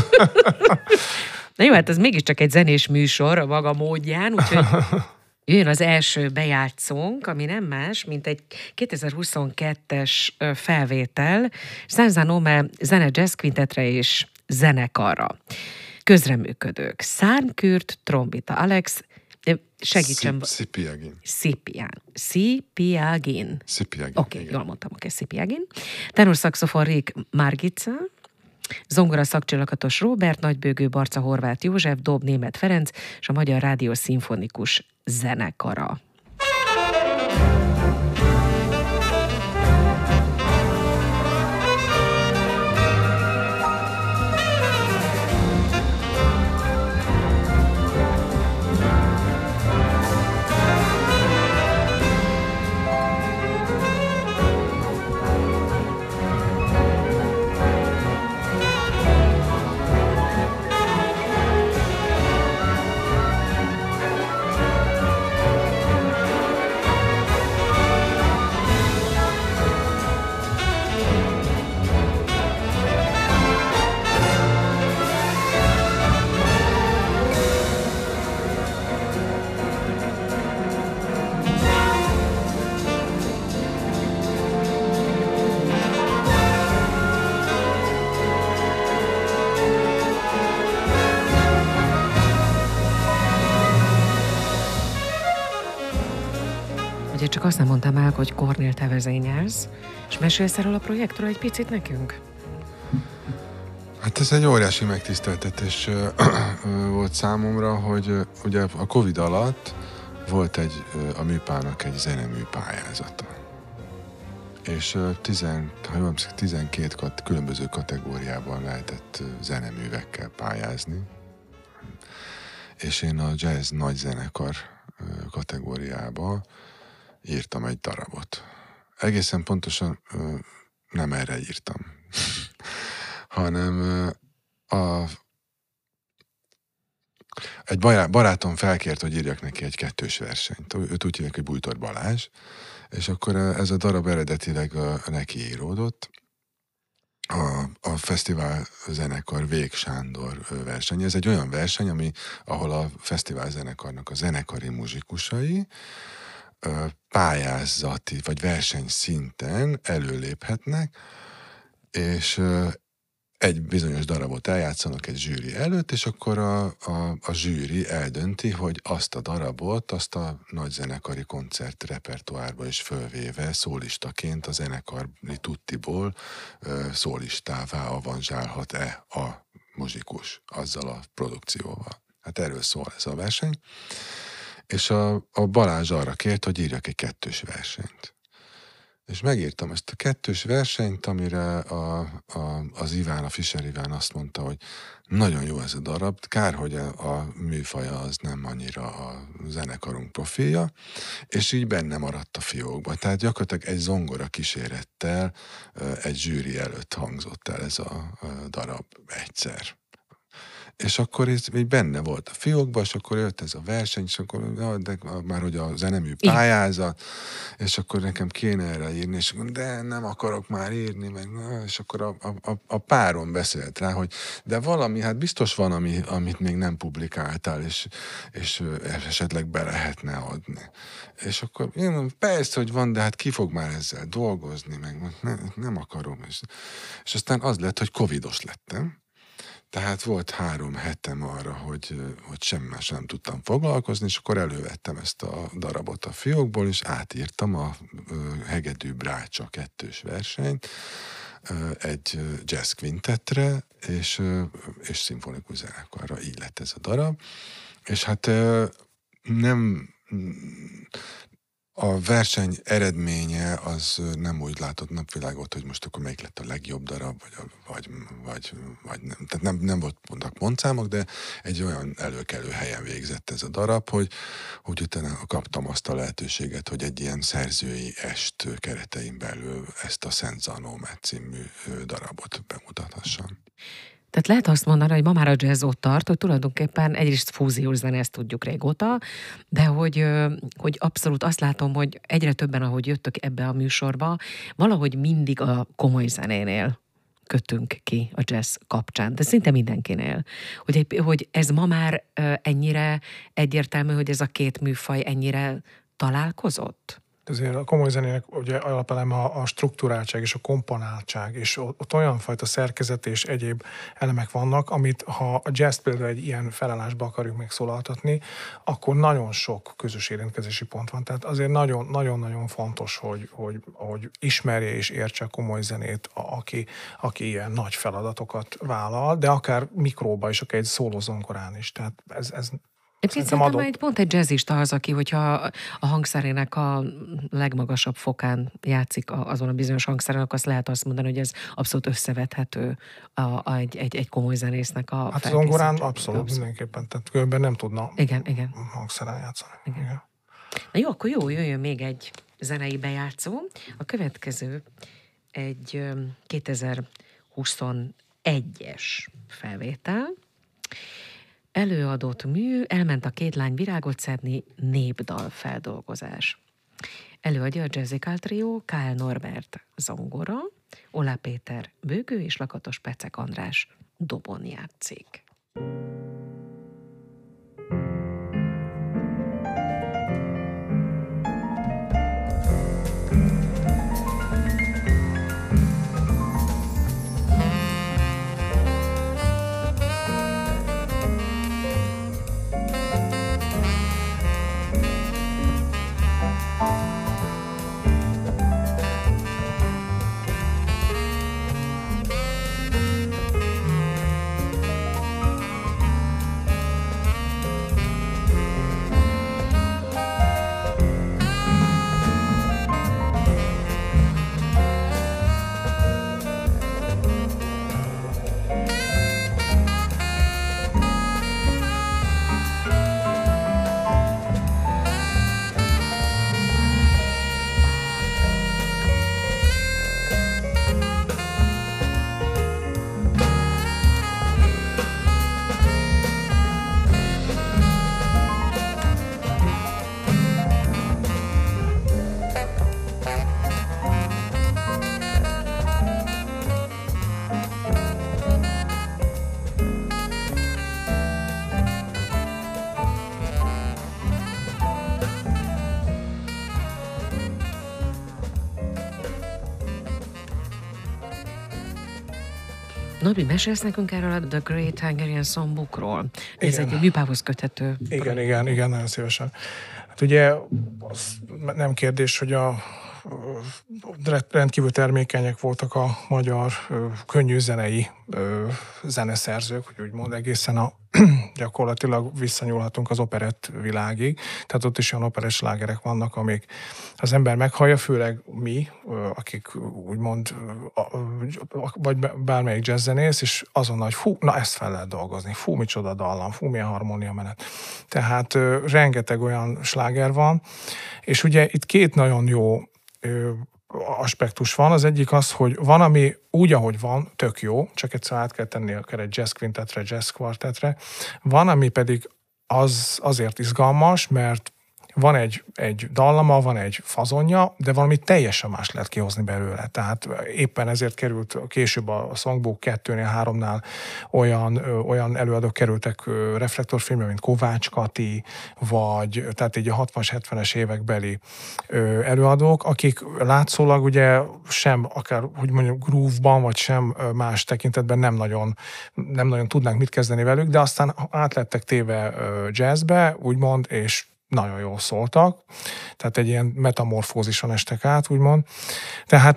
Na jó, hát ez mégiscsak egy zenés műsor a maga módján, úgyhogy jön az első bejátszónk, ami nem más, mint egy kétezer-huszonkettes felvétel Senza Nome zene jazz quintetre és zenekarra. Közreműködők: Szárnkürt, trombita Alex, segítsen... Szipiagin. Szipián. Szipiagin. Szipiagin. Oké, okay, jól mondtam, oké, okay, Szipiagin. Tenorszaxofon Rick Margica, zongora szakcsillagatos Róbert, nagybőgő Barca Horváth József, dob Németh Ferenc, és a Magyar Rádió Szimfonikus Zenekara. Csak azt nem mondtam el, hogy Kornél, te vezényelsz, és mesélsz erről a projektről egy picit nekünk? Hát ez egy óriási megtiszteltetés volt számomra, hogy ugye a Covid alatt volt egy, a műpának egy zenemű pályázata. És tizen, tizenkét kat, különböző kategóriában lehetett zeneművekkel pályázni. És én a jazz nagy zenekar kategóriába írtam egy darabot. Egészen pontosan nem erre írtam, hanem a, egy barátom felkért, hogy írjak neki egy kettős versenyt. Őt úgy hívják, hogy Bújtor Balázs, és akkor ez a darab eredetileg neki íródott. A, a fesztivál zenekar Vég Sándor verseny. Ez egy olyan verseny, ami, ahol a fesztivál zenekarnak a zenekari muzsikusai pályázati vagy versenyszinten előléphetnek, és egy bizonyos darabot eljátszanak egy zsűri előtt, és akkor a, a, a zsűri eldönti, hogy azt a darabot, azt a nagy zenekari koncert repertoárba is fölvéve szólistaként a zenekari tuttiból szólistává avanzsálhat-e a muzsikus azzal a produkcióval. Hát erről szól ez a verseny. És a, a Balázs arra kért, hogy írjak egy kettős versenyt. És megírtam ezt a kettős versenyt, amire a, a, az Iván, a Fischer Iván azt mondta, hogy nagyon jó ez a darab, kár, hogy a, a műfaja az nem annyira a zenekarunk profilja, és így benne maradt a fiókba. Tehát gyakorlatilag egy zongora kísérettel egy zsűri előtt hangzott el ez a, a darab egyszer. És akkor ez így benne volt a fiókban, és akkor jött ez a verseny, és akkor de már hogy a zenemű pályázat, és akkor nekem kéne erre írni, és de nem akarok már írni, meg, és akkor a, a, a párom beszélt rá, hogy de valami, hát biztos van, ami, amit még nem publikáltál, és, és esetleg be lehetne adni. És akkor én mondom, persze, hogy van, de hát ki fog már ezzel dolgozni, meg ne, nem akarom. És, és aztán az lett, hogy covidos lettem. Tehát volt három hetem arra, hogy, hogy semmi más nem tudtam foglalkozni, és akkor elővettem ezt a darabot a fiókból, és átírtam a Hegedű Brácsa kettős versenyt, egy jazz quintettre, és, és szimfonikus zenekarra, így lett ez a darab. És hát nem... A verseny eredménye az nem úgy látott napvilágot, hogy most akkor melyik lett a legjobb darab, vagy, vagy, vagy, vagy nem. Tehát nem, nem voltak pontszámok, de egy olyan előkelő helyen végzett ez a darab, hogy, hogy utána kaptam azt a lehetőséget, hogy egy ilyen szerzői est keretein belül ezt a Szent Zanómet című darabot bemutathassam. Tehát lehet azt mondani, hogy ma már a jazz ott tart, hogy tulajdonképpen egyrészt fúziós zene, ezt tudjuk régóta, de hogy, hogy abszolút azt látom, hogy egyre többen, ahogy jöttök ebbe a műsorba, valahogy mindig a komoly zenénél kötünk ki a jazz kapcsán, de szinte mindenkinél. Hogy, hogy ez ma már ennyire egyértelmű, hogy ez a két műfaj ennyire találkozott? Ezért a komoly zenének ugye alapeleme a, a struktúráltság és a komponáltság, és ott olyan fajta szerkezet és egyéb elemek vannak, amit ha a jazz például egy ilyen felállásba akarjuk megszólaltatni, akkor nagyon sok közös érintkezési pont van. Tehát azért nagyon-nagyon fontos, hogy, hogy, hogy ismerje és értse a komoly zenét, aki, aki ilyen nagy feladatokat vállal, de akár mikróba is, akár egy szólózonkorán is. Tehát ez, ez Egyébként szerintem egy, pont egy jazzista az, aki, hogyha a hangszerének a legmagasabb fokán játszik azon a bizonyos hangszerének, azt lehet azt mondani, hogy ez abszolút összevethető a, a, egy, egy, egy komoly zenésznek a hát zongorán abszolút, abszolút mindenképpen, tehát különben nem tudna igen, igen. hangszeren játszani. Igen. Igen. Na jó, akkor jó, jöjjön még egy zenei bejátszó. A következő egy kétezer-huszonegyes felvétel. Előadott mű, elment a két lány virágot szedni, népdal feldolgozás. Előadja a Jazzikál Trio, Kál Norbert zongora, Ola Péter bőgő és Lakatos Pecek András dobon játszik. Norbi, mesélsz nekünk erről a The Great Hungarian Songbookról? Ez egy műpához köthető. Igen, projekt. igen, igen, nagyon szívesen. Hát ugye az nem kérdés, hogy a rendkívül termékenyek voltak a magyar könnyű zenei zeneszerzők, hogy úgymond egészen a gyakorlatilag visszanyúlhatunk az operett világig. Tehát ott is olyan operett slágerek vannak, amik az ember meghallja, főleg mi, akik úgymond, vagy bármelyik jazzzenész, és azonnal, hogy fú, na ezt fel lehet dolgozni, fú, micsoda dallam, fú, milyen harmónia menet. Tehát rengeteg olyan sláger van, és ugye itt két nagyon jó aspektus van. Az egyik az, hogy van, ami úgy, ahogy van, tök jó, csak egyszer át kell tenni akár egy jazz quintetre, jazz quartetre. Van, ami pedig az, azért izgalmas, mert van egy, egy dallama, van egy fazonja, de valami teljesen más lehet kihozni belőle. Tehát éppen ezért került később a Songbook kettőnél, háromnál olyan, olyan előadók kerültek reflektorfilmre, mint Kovács Kati, vagy tehát így a hatvanas, hetvenes évekbeli előadók, akik látszólag ugye sem akár, hogy mondjuk groove-ban, vagy sem más tekintetben nem nagyon, nem nagyon tudnánk mit kezdeni velük, de aztán átlettek téve jazzbe, úgymond, és nagyon jól szóltak, tehát egy ilyen metamorfózison estek át, úgymond. Tehát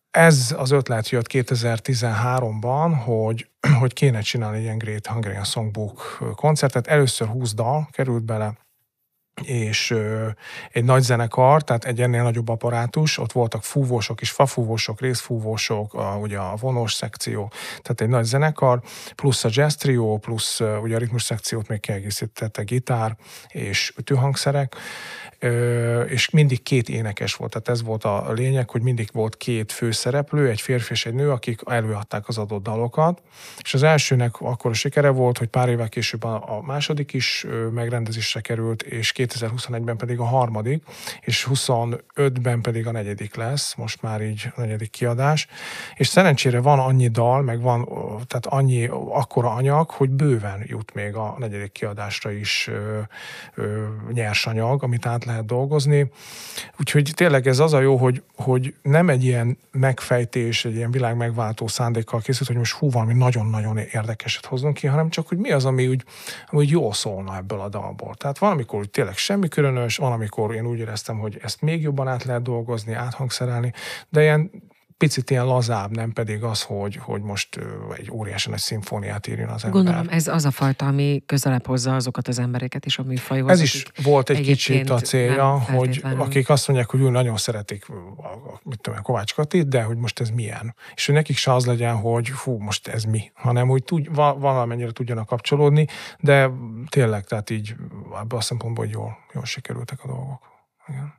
ez az ötlet jött kétezer-tizenháromban, hogy, hogy kéne csinálni egy ilyen Great Hungarian Songbook koncertet. Először húsz dal került bele, és ö, egy nagy zenekar, tehát egy ennél nagyobb apparátus, ott voltak fúvósok is, fafúvósok, részfúvósok, a, ugye a vonós szekció, tehát egy nagy zenekar, plusz a jazz trio, plusz ö, ugye a ritmus szekciót még kiegészítette gitár és ütőhangszerek, Ö, és mindig két énekes volt, tehát ez volt a lényeg, hogy mindig volt két főszereplő, egy férfi és egy nő, akik előadták az adott dalokat, és az elsőnek akkor a sikere volt, hogy pár évvel később a második is megrendezésre került, és kétezer-huszonegyben pedig a harmadik, és huszonötben pedig a negyedik lesz, most már így a negyedik kiadás, és szerencsére van annyi dal, meg van tehát annyi akkora anyag, hogy bőven jut még a negyedik kiadásra is ö, ö, nyersanyag, amit át lehet dolgozni. Úgyhogy tényleg ez az a jó, hogy, hogy nem egy ilyen megfejtés, egy ilyen világ megváltó szándékkal készült, hogy most hú, valami nagyon-nagyon érdekeset hozzunk ki, hanem csak, hogy mi az, ami úgy, ami úgy jól szólna ebből a dalból. Tehát valamikor úgy tényleg semmi különös, valamikor én úgy éreztem, hogy ezt még jobban át lehet dolgozni, áthangszerelni, de ilyen picit ilyen lazább, nem pedig az, hogy, hogy most egy óriási nagy szimfóniát írjon az ember. Gondolom, ez az a fajta, ami közelebb hozza azokat az embereket is a műfajhoz. Ez is volt egy kicsit a célja, hogy akik azt mondják, hogy úgy nagyon szeretik mit tudom, Kovács Katit, de hogy most ez milyen. És hogy nekik se az legyen, hogy fú, most ez mi, hanem hogy tud, valamennyire tudjanak kapcsolódni, de tényleg, tehát így ebből a szempontból jól, jól sikerültek a dolgok. Igen.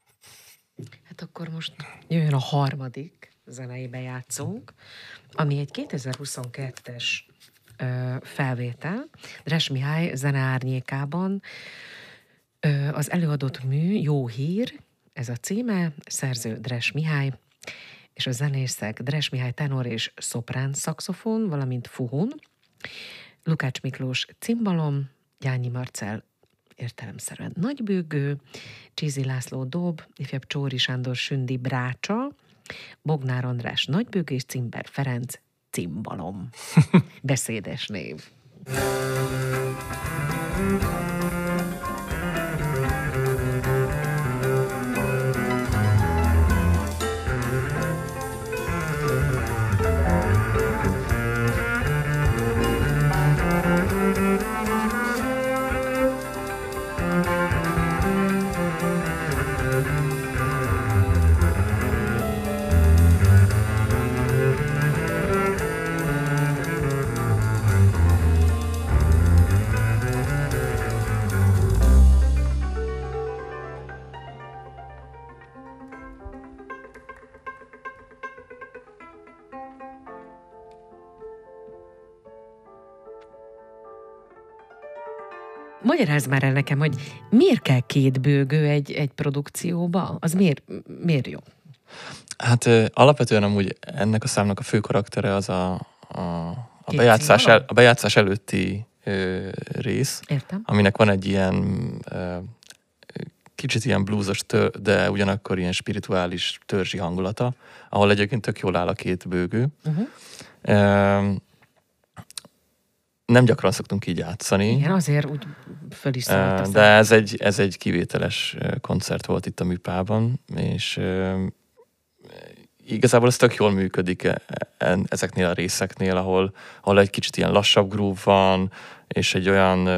Hát akkor most jöjjön a harmadik zenei bejátszónk, ami egy kétezer-huszonkettes ö, felvétel. Dres Mihály zene árnyékában ö, az előadott mű Jó hír, ez a címe, szerző Dres Mihály, és a zenészek Dres Mihály tenor és szoprán szaxofon, valamint fuhun, Lukács Miklós cimbalom, Gyányi Marcell értelemszerűen nagybőgő, Csízi László dob, ifjabb Csóri Sándor sündi brácsa, Bognár András nagybőgő és Cimber Ferenc cimbalom. Beszédes név. Magyarázd már el nekem, hogy miért kell két bőgő egy, egy produkcióba? Az miért, miért jó? Hát alapvetően amúgy ennek a számnak a fő karaktere az a, a, a, bejátszás, el, a bejátszás előtti ö, rész, Értem. Aminek van egy ilyen ö, kicsit ilyen bluesos, tör, de ugyanakkor ilyen spirituális törzsi hangulata, ahol egyébként tök jól áll a két bőgő. Uh-huh. Ö, Nem gyakran szoktunk így játszani. Igen, azért úgy föl is szólt. De ez egy, ez egy kivételes koncert volt itt a Műpában, és igazából ez tök jól működik ezeknél a részeknél, ahol, ahol egy kicsit ilyen lassabb groove van, és egy olyan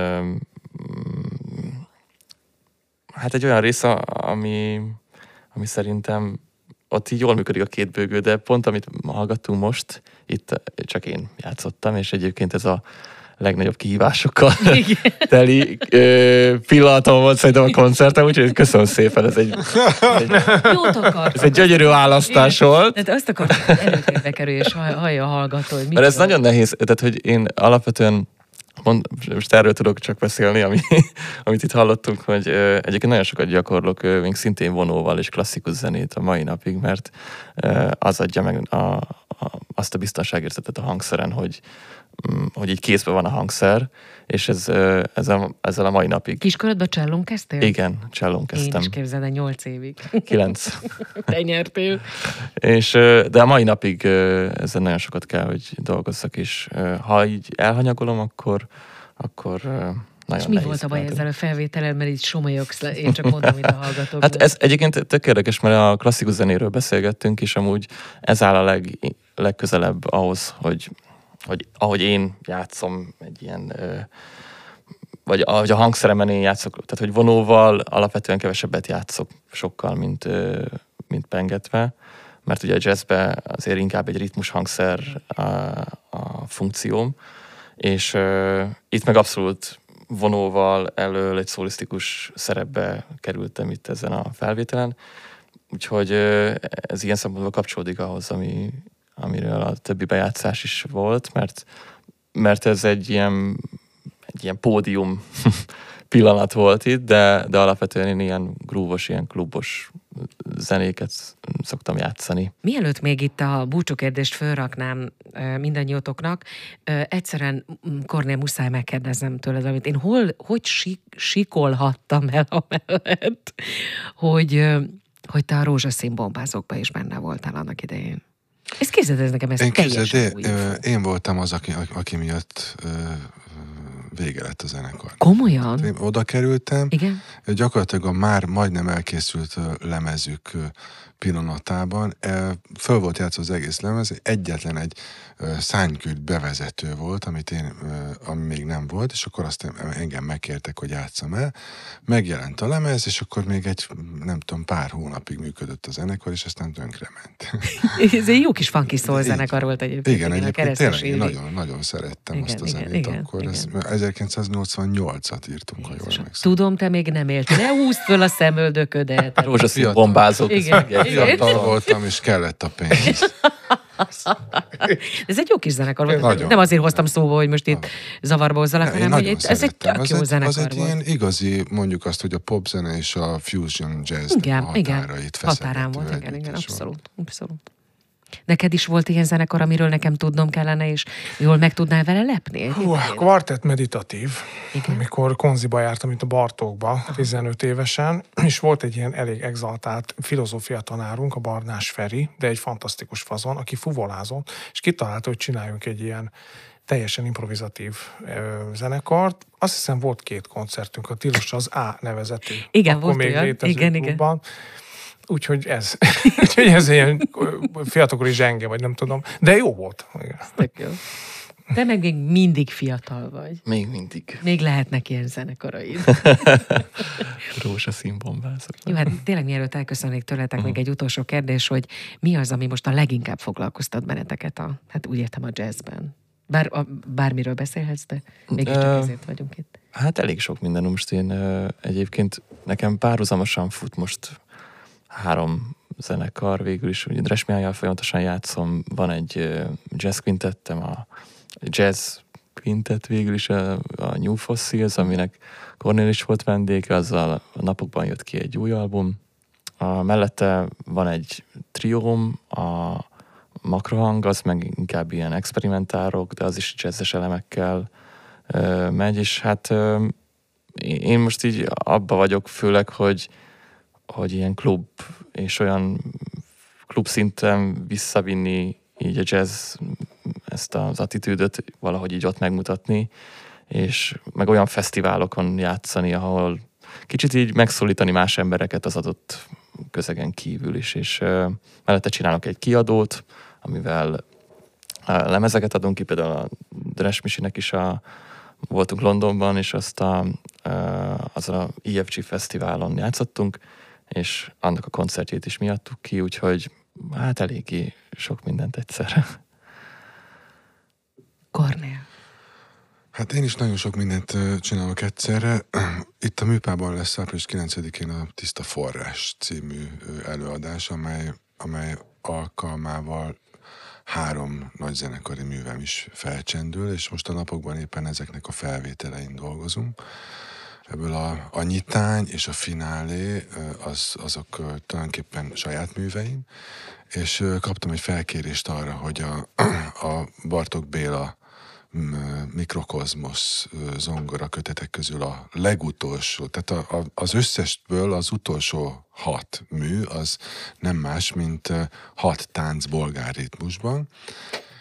hát egy olyan rész, ami, ami szerintem ott így jól működik a két bőgő, de pont amit hallgattunk most, itt csak én játszottam, és egyébként ez a legnagyobb kihívásokkal teli ö, pillanatom volt szerintem a koncerten, úgyhogy köszönöm szépen, ez egy, egy, ez egy gyönyörű választás igen. volt. Tehát azt akartam, hogy előtérbe kerülj, és hallja a hallgató, hogy mit Mert ez tudom. Nagyon nehéz, tehát hogy én alapvetően mond, most erről tudok csak beszélni, ami, amit itt hallottunk, hogy ö, egyébként nagyon sokat gyakorlok, ö, még szintén vonóval és klasszikus zenét a mai napig, mert ö, az adja meg a, a, azt a biztonságérzetet a hangszeren, hogy hogy így kézben van a hangszer, és ez, ezzel, ezzel a mai napig. Kiskorodban csellón kezdtél? Igen, csellón kezdtem. Én is képzeld el, nyolc évig. Kilenc. Te nyertél. És, de a mai napig ezzel nagyon sokat kell, hogy dolgozzak, és ha így elhanyagolom, akkor, akkor nagyon És mi nehéz volt a baj feltenni. ezzel a felvétellel, mert így somolyogsz le, én csak mondom, mint a hallgatók. Hát ez egyébként tök érdekes, mert a klasszikus zenéről beszélgettünk, és amúgy ez áll a leg, legközelebb ahhoz, hogy, hogy ahogy én játszom egy ilyen, vagy ahogy a hangszeremen én játszok, tehát hogy vonóval alapvetően kevesebbet játszok sokkal, mint, mint pengetve, mert ugye a jazzbe azért inkább egy ritmus hangszer a, a funkcióm, és uh, itt meg abszolút vonóval elől egy szólisztikus szerepbe kerültem itt ezen a felvételen, úgyhogy uh, ez ilyen szempontból kapcsolódik ahhoz, ami, amiről a többi bejátszás is volt, mert, mert ez egy ilyen, egy ilyen pódium pillanat volt itt, de, de alapvetően én ilyen grúvos, ilyen klubos zenéket szoktam játszani. Mielőtt még itt a búcsúkérdést fölraknám mindannyiótoknak, egyszerűen, Kornél, muszáj megkérdeznem tőled, amit én hol, hogy sik, sikolhattam el amellett, hogy, hogy te a rózsaszín bombázókban is benne voltál annak idején. Ezt képzeld, ez nekem ez én teljesen új. Én voltam az, aki, aki miatt vége lett a zenekar. Komolyan? Én oda kerültem, igen? Gyakorlatilag a már majdnem elkészült lemezük pillanatában föl volt játszva az egész lemez, egyetlen egy szánykült bevezető volt, amit én, ami még nem volt, és akkor azt engem megkértek, hogy játsszam el. Megjelent a lemez, és akkor még egy, nem tudom, pár hónapig működött a zenekar, és aztán tönkrement. Ez egy jó kis funky soul zenekar volt egyébként. Igen, igen egyébként tényleg én nagyon, nagyon szerettem igen, azt a zenét igen, akkor. Igen. Ez, ezerkilencszáznyolcvannyolcat írtunk, ha jól emlékszem. Tudom, te még nem éltél. Ne húzd föl a szemöldöködet. Rózsaszín bombázók. Fiatal voltam, és kellett a pénz. Ez egy jó kis zenekar volt. Nagyon. Nem azért hoztam szóba, hogy most itt zavarba hozzalak, hanem hogy egy, ez egy tök jó zenekar volt. Az egy ilyen igazi, mondjuk azt, hogy a popzene és a fusion jazz igen, határait igen. Határán volt, igen, igen, abszolút, abszolút. Neked is volt ilyen zenekar, amiről nekem tudnom kellene, és jól meg tudnál vele lepni? Hú, kvartett meditatív, igen? Amikor Konziba jártam, itt a Bartókba, tizenöt évesen, és volt egy ilyen elég exaltált filozófia tanárunk, a Barnás Feri, de egy fantasztikus fazon, aki fuvolázott, és kitalálta, hogy csináljunk egy ilyen teljesen improvizatív ö, zenekart. Azt hiszem volt két koncertünk, a Tilos az A nevezetű. Igen, akkor volt még olyan. Igen, klubban. Igen. Úgyhogy ez, úgyhogy ez ilyen fiatalkori zsenge, vagy nem tudom. De jó volt. Tök jó. Te meg még mindig fiatal vagy. Még mindig. Még lehetnek ilyen zenekaraid. Rózsaszín bombázok. Jó, hát tényleg mielőtt elköszönnék tőletek, uh-huh. még egy utolsó kérdés, hogy mi az, ami most a leginkább foglalkoztat benneteket a, hát úgy értem a jazzben. Bár, a, bármiről beszélhetsz, de mégiscsak uh, ezért vagyunk itt. Hát elég sok minden. Most én uh, egyébként nekem párhuzamosan fut most három zenekar végül is, ugye Dresmiájjal folyamatosan játszom, van egy uh, jazz quintettem, a jazz quintet végül is, a, a New Fossils, aminek Kornél is volt vendége, azzal a napokban jött ki egy új album. A, mellette van egy trióm, a Makrohang, az meg inkább ilyen experimentárok, de az is jazzes elemekkel uh, megy, és hát uh, én most így abba vagyok főleg, hogy hogy ilyen klub és olyan klub szinten visszavinni így a jazz ezt az attitűdöt, valahogy így ott megmutatni, és meg olyan fesztiválokon játszani, ahol kicsit így megszólítani más embereket az adott közegen kívül is, és uh, mellette csinálok egy kiadót, amivel uh, lemezeket adunk ki, például a Dres Misinek is a, voltunk Londonban, és azt a, uh, az a i ef gé fesztiválon játszottunk, és annak a koncertjét is mi adtuk ki, úgyhogy hát eléggé sok mindent egyszerre. Kornél. Hát én is nagyon sok mindent csinálok egyszerre. Itt a Műpában lesz április kilencedikén a Tiszta Forrás című előadás, amely, amely alkalmával három nagy zenekari művem is felcsendül, és most a napokban éppen ezeknek a felvételein dolgozunk. Ebből a, a nyitány és a finálé, az, azok tulajdonképpen saját műveim, és kaptam egy felkérést arra, hogy a, a Bartók Béla Mikrokozmosz zongora kötetek közül a legutolsó, tehát a, a, az összesből az utolsó hat mű, az nem más, mint hat tánc bolgár ritmusban,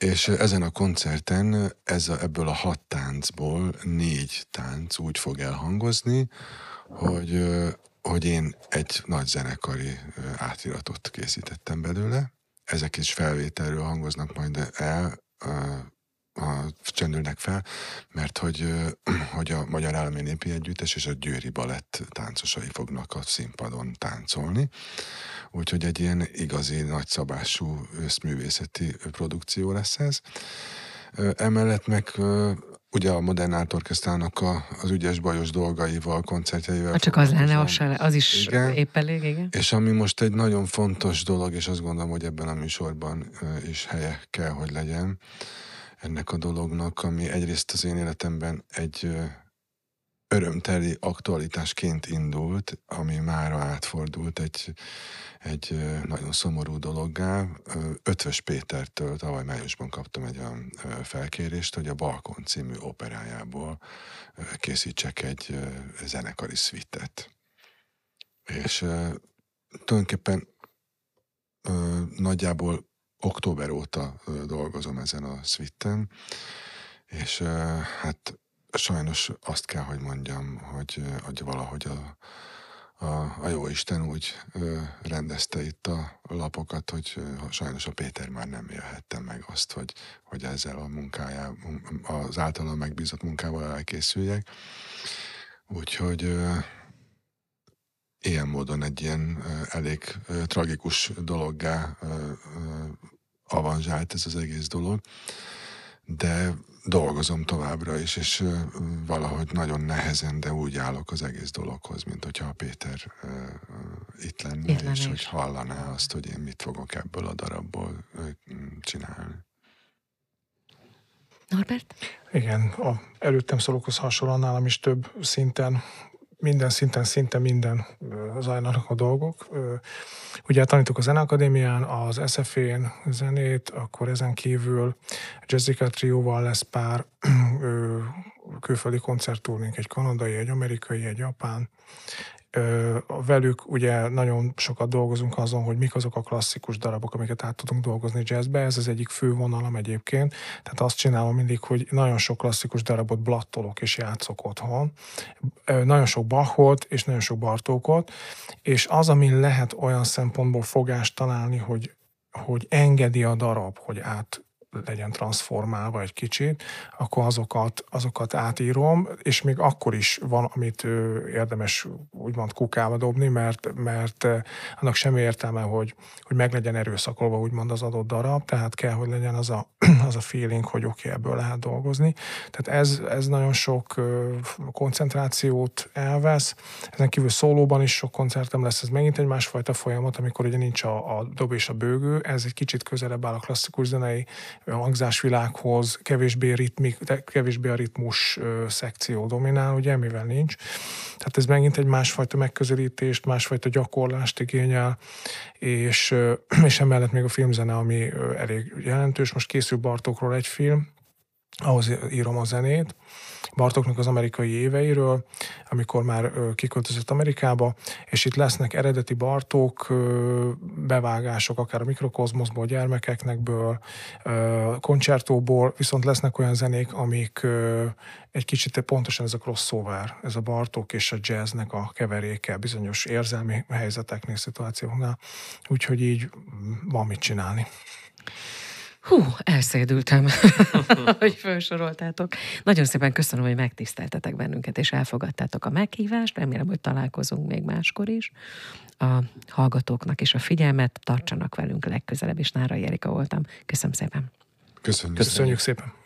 És ezen a koncerten ez a, ebből a hat táncból négy tánc úgy fog elhangozni, hogy, hogy én egy nagy zenekari átiratot készítettem belőle. Ezek is felvételről hangoznak majd el, a, csendülnek fel, mert hogy, hogy a Magyar Állami Népi Együttes és a Győri Balett táncosai fognak a színpadon táncolni. Úgyhogy egy ilyen igazi, nagyszabású összművészeti produkció lesz ez. Emellett meg ugye a Modern Art Orchestrának a, az ügyes bajos dolgaival, koncertjeivel. Ha csak az lenne, az, se, az is igen. épp elég, igen. És ami most egy nagyon fontos dolog, és azt gondolom, hogy ebben a műsorban is helye kell, hogy legyen ennek a dolognak, ami egyrészt az én életemben egy örömteli aktualitásként indult, ami mára átfordult egy, egy nagyon szomorú dologgá. Ötvös Pétertől tavaly májusban kaptam egy olyan felkérést, hogy a Balkon című operájából készítsek egy zenekari szvitet. És tulajdonképpen nagyjából október óta dolgozom ezen a szvitten, és hát sajnos azt kell, hogy mondjam, hogy, hogy valahogy a, a, a Jóisten úgy ö, rendezte itt a lapokat, hogy ö, sajnos a Péter már nem élhette meg azt, hogy, hogy ezzel a munkájával, az általán megbízott munkával elkészüljek. Úgyhogy ö, ilyen módon egy ilyen ö, elég ö, tragikus dologgá ö, ö, avanzsált ez az egész dolog, de dolgozom továbbra is, és valahogy nagyon nehezen, de úgy állok az egész dologhoz, mint hogyha a Péter uh, itt lenne, itt és is. Hogy hallaná azt, hogy én mit fogok ebből a darabból uh, csinálni. Norbert? Igen, a előttem szólókhoz hasonlóan nálam is több szinten, minden szinten, szinte minden zajlanak a dolgok. Ugye tanítok a Zeneakadémián, az es ef é-n zenét, akkor ezen kívül Jessica Trióval lesz pár külföldi koncerttúrnénk, egy kanadai, egy amerikai, egy japán. Velük ugye nagyon sokat dolgozunk azon, hogy mik azok a klasszikus darabok, amiket át tudunk dolgozni jazzbe. Ez az egyik fő vonalam egyébként. Tehát azt csinálom mindig, hogy nagyon sok klasszikus darabot blattolok és játszok otthon. Nagyon sok Bachot és nagyon sok Bartókot, és az, amin lehet olyan szempontból fogást találni, hogy, hogy engedi a darab, hogy át legyen transformálva egy kicsit, akkor azokat, azokat átírom, és még akkor is van, amit érdemes úgymond kukába dobni, mert, mert annak semmi értelme, hogy, hogy meg legyen erőszakolva úgymond az adott darab, tehát kell, hogy legyen az a, az a feeling, hogy oké, okay, ebből lehet dolgozni. Tehát ez, ez nagyon sok koncentrációt elvesz, ezen kívül szólóban is sok koncertem lesz, ez megint egy másfajta folyamat, amikor ugye nincs a, a dob és a bőgő, ez egy kicsit közelebb áll a klasszikus zenei hangzásvilághoz, kevésbé, ritmik, kevésbé a ritmus ö, szekció dominál, ugye, mivel nincs. Tehát ez megint egy másfajta megközelítést, másfajta gyakorlást igényel, és, ö, és emellett még a filmzene, ami ö, elég jelentős. Most készül Bartókról egy film, ahhoz írom a zenét, Bartóknak az amerikai éveiről, amikor már kiköltözött Amerikába, és itt lesznek eredeti Bartók bevágások, akár a Mikrokozmoszból, gyermekeknekből, koncertóból, viszont lesznek olyan zenék, amik egy kicsit pontosan ez a crossover, ez a Bartók és a jazznek a keveréke bizonyos érzelmi helyzeteknél, szituációknál, úgyhogy így van mit csinálni. Hú, elszédültem, hogy felsoroltátok. Nagyon szépen köszönöm, hogy megtiszteltetek bennünket, és elfogadtátok a meghívást. Remélem, hogy találkozunk még máskor is. A hallgatóknak is a figyelmet, tartsanak velünk legközelebb, és Nárai Erika voltam. Köszönöm szépen. Köszönjük, Köszönjük szépen.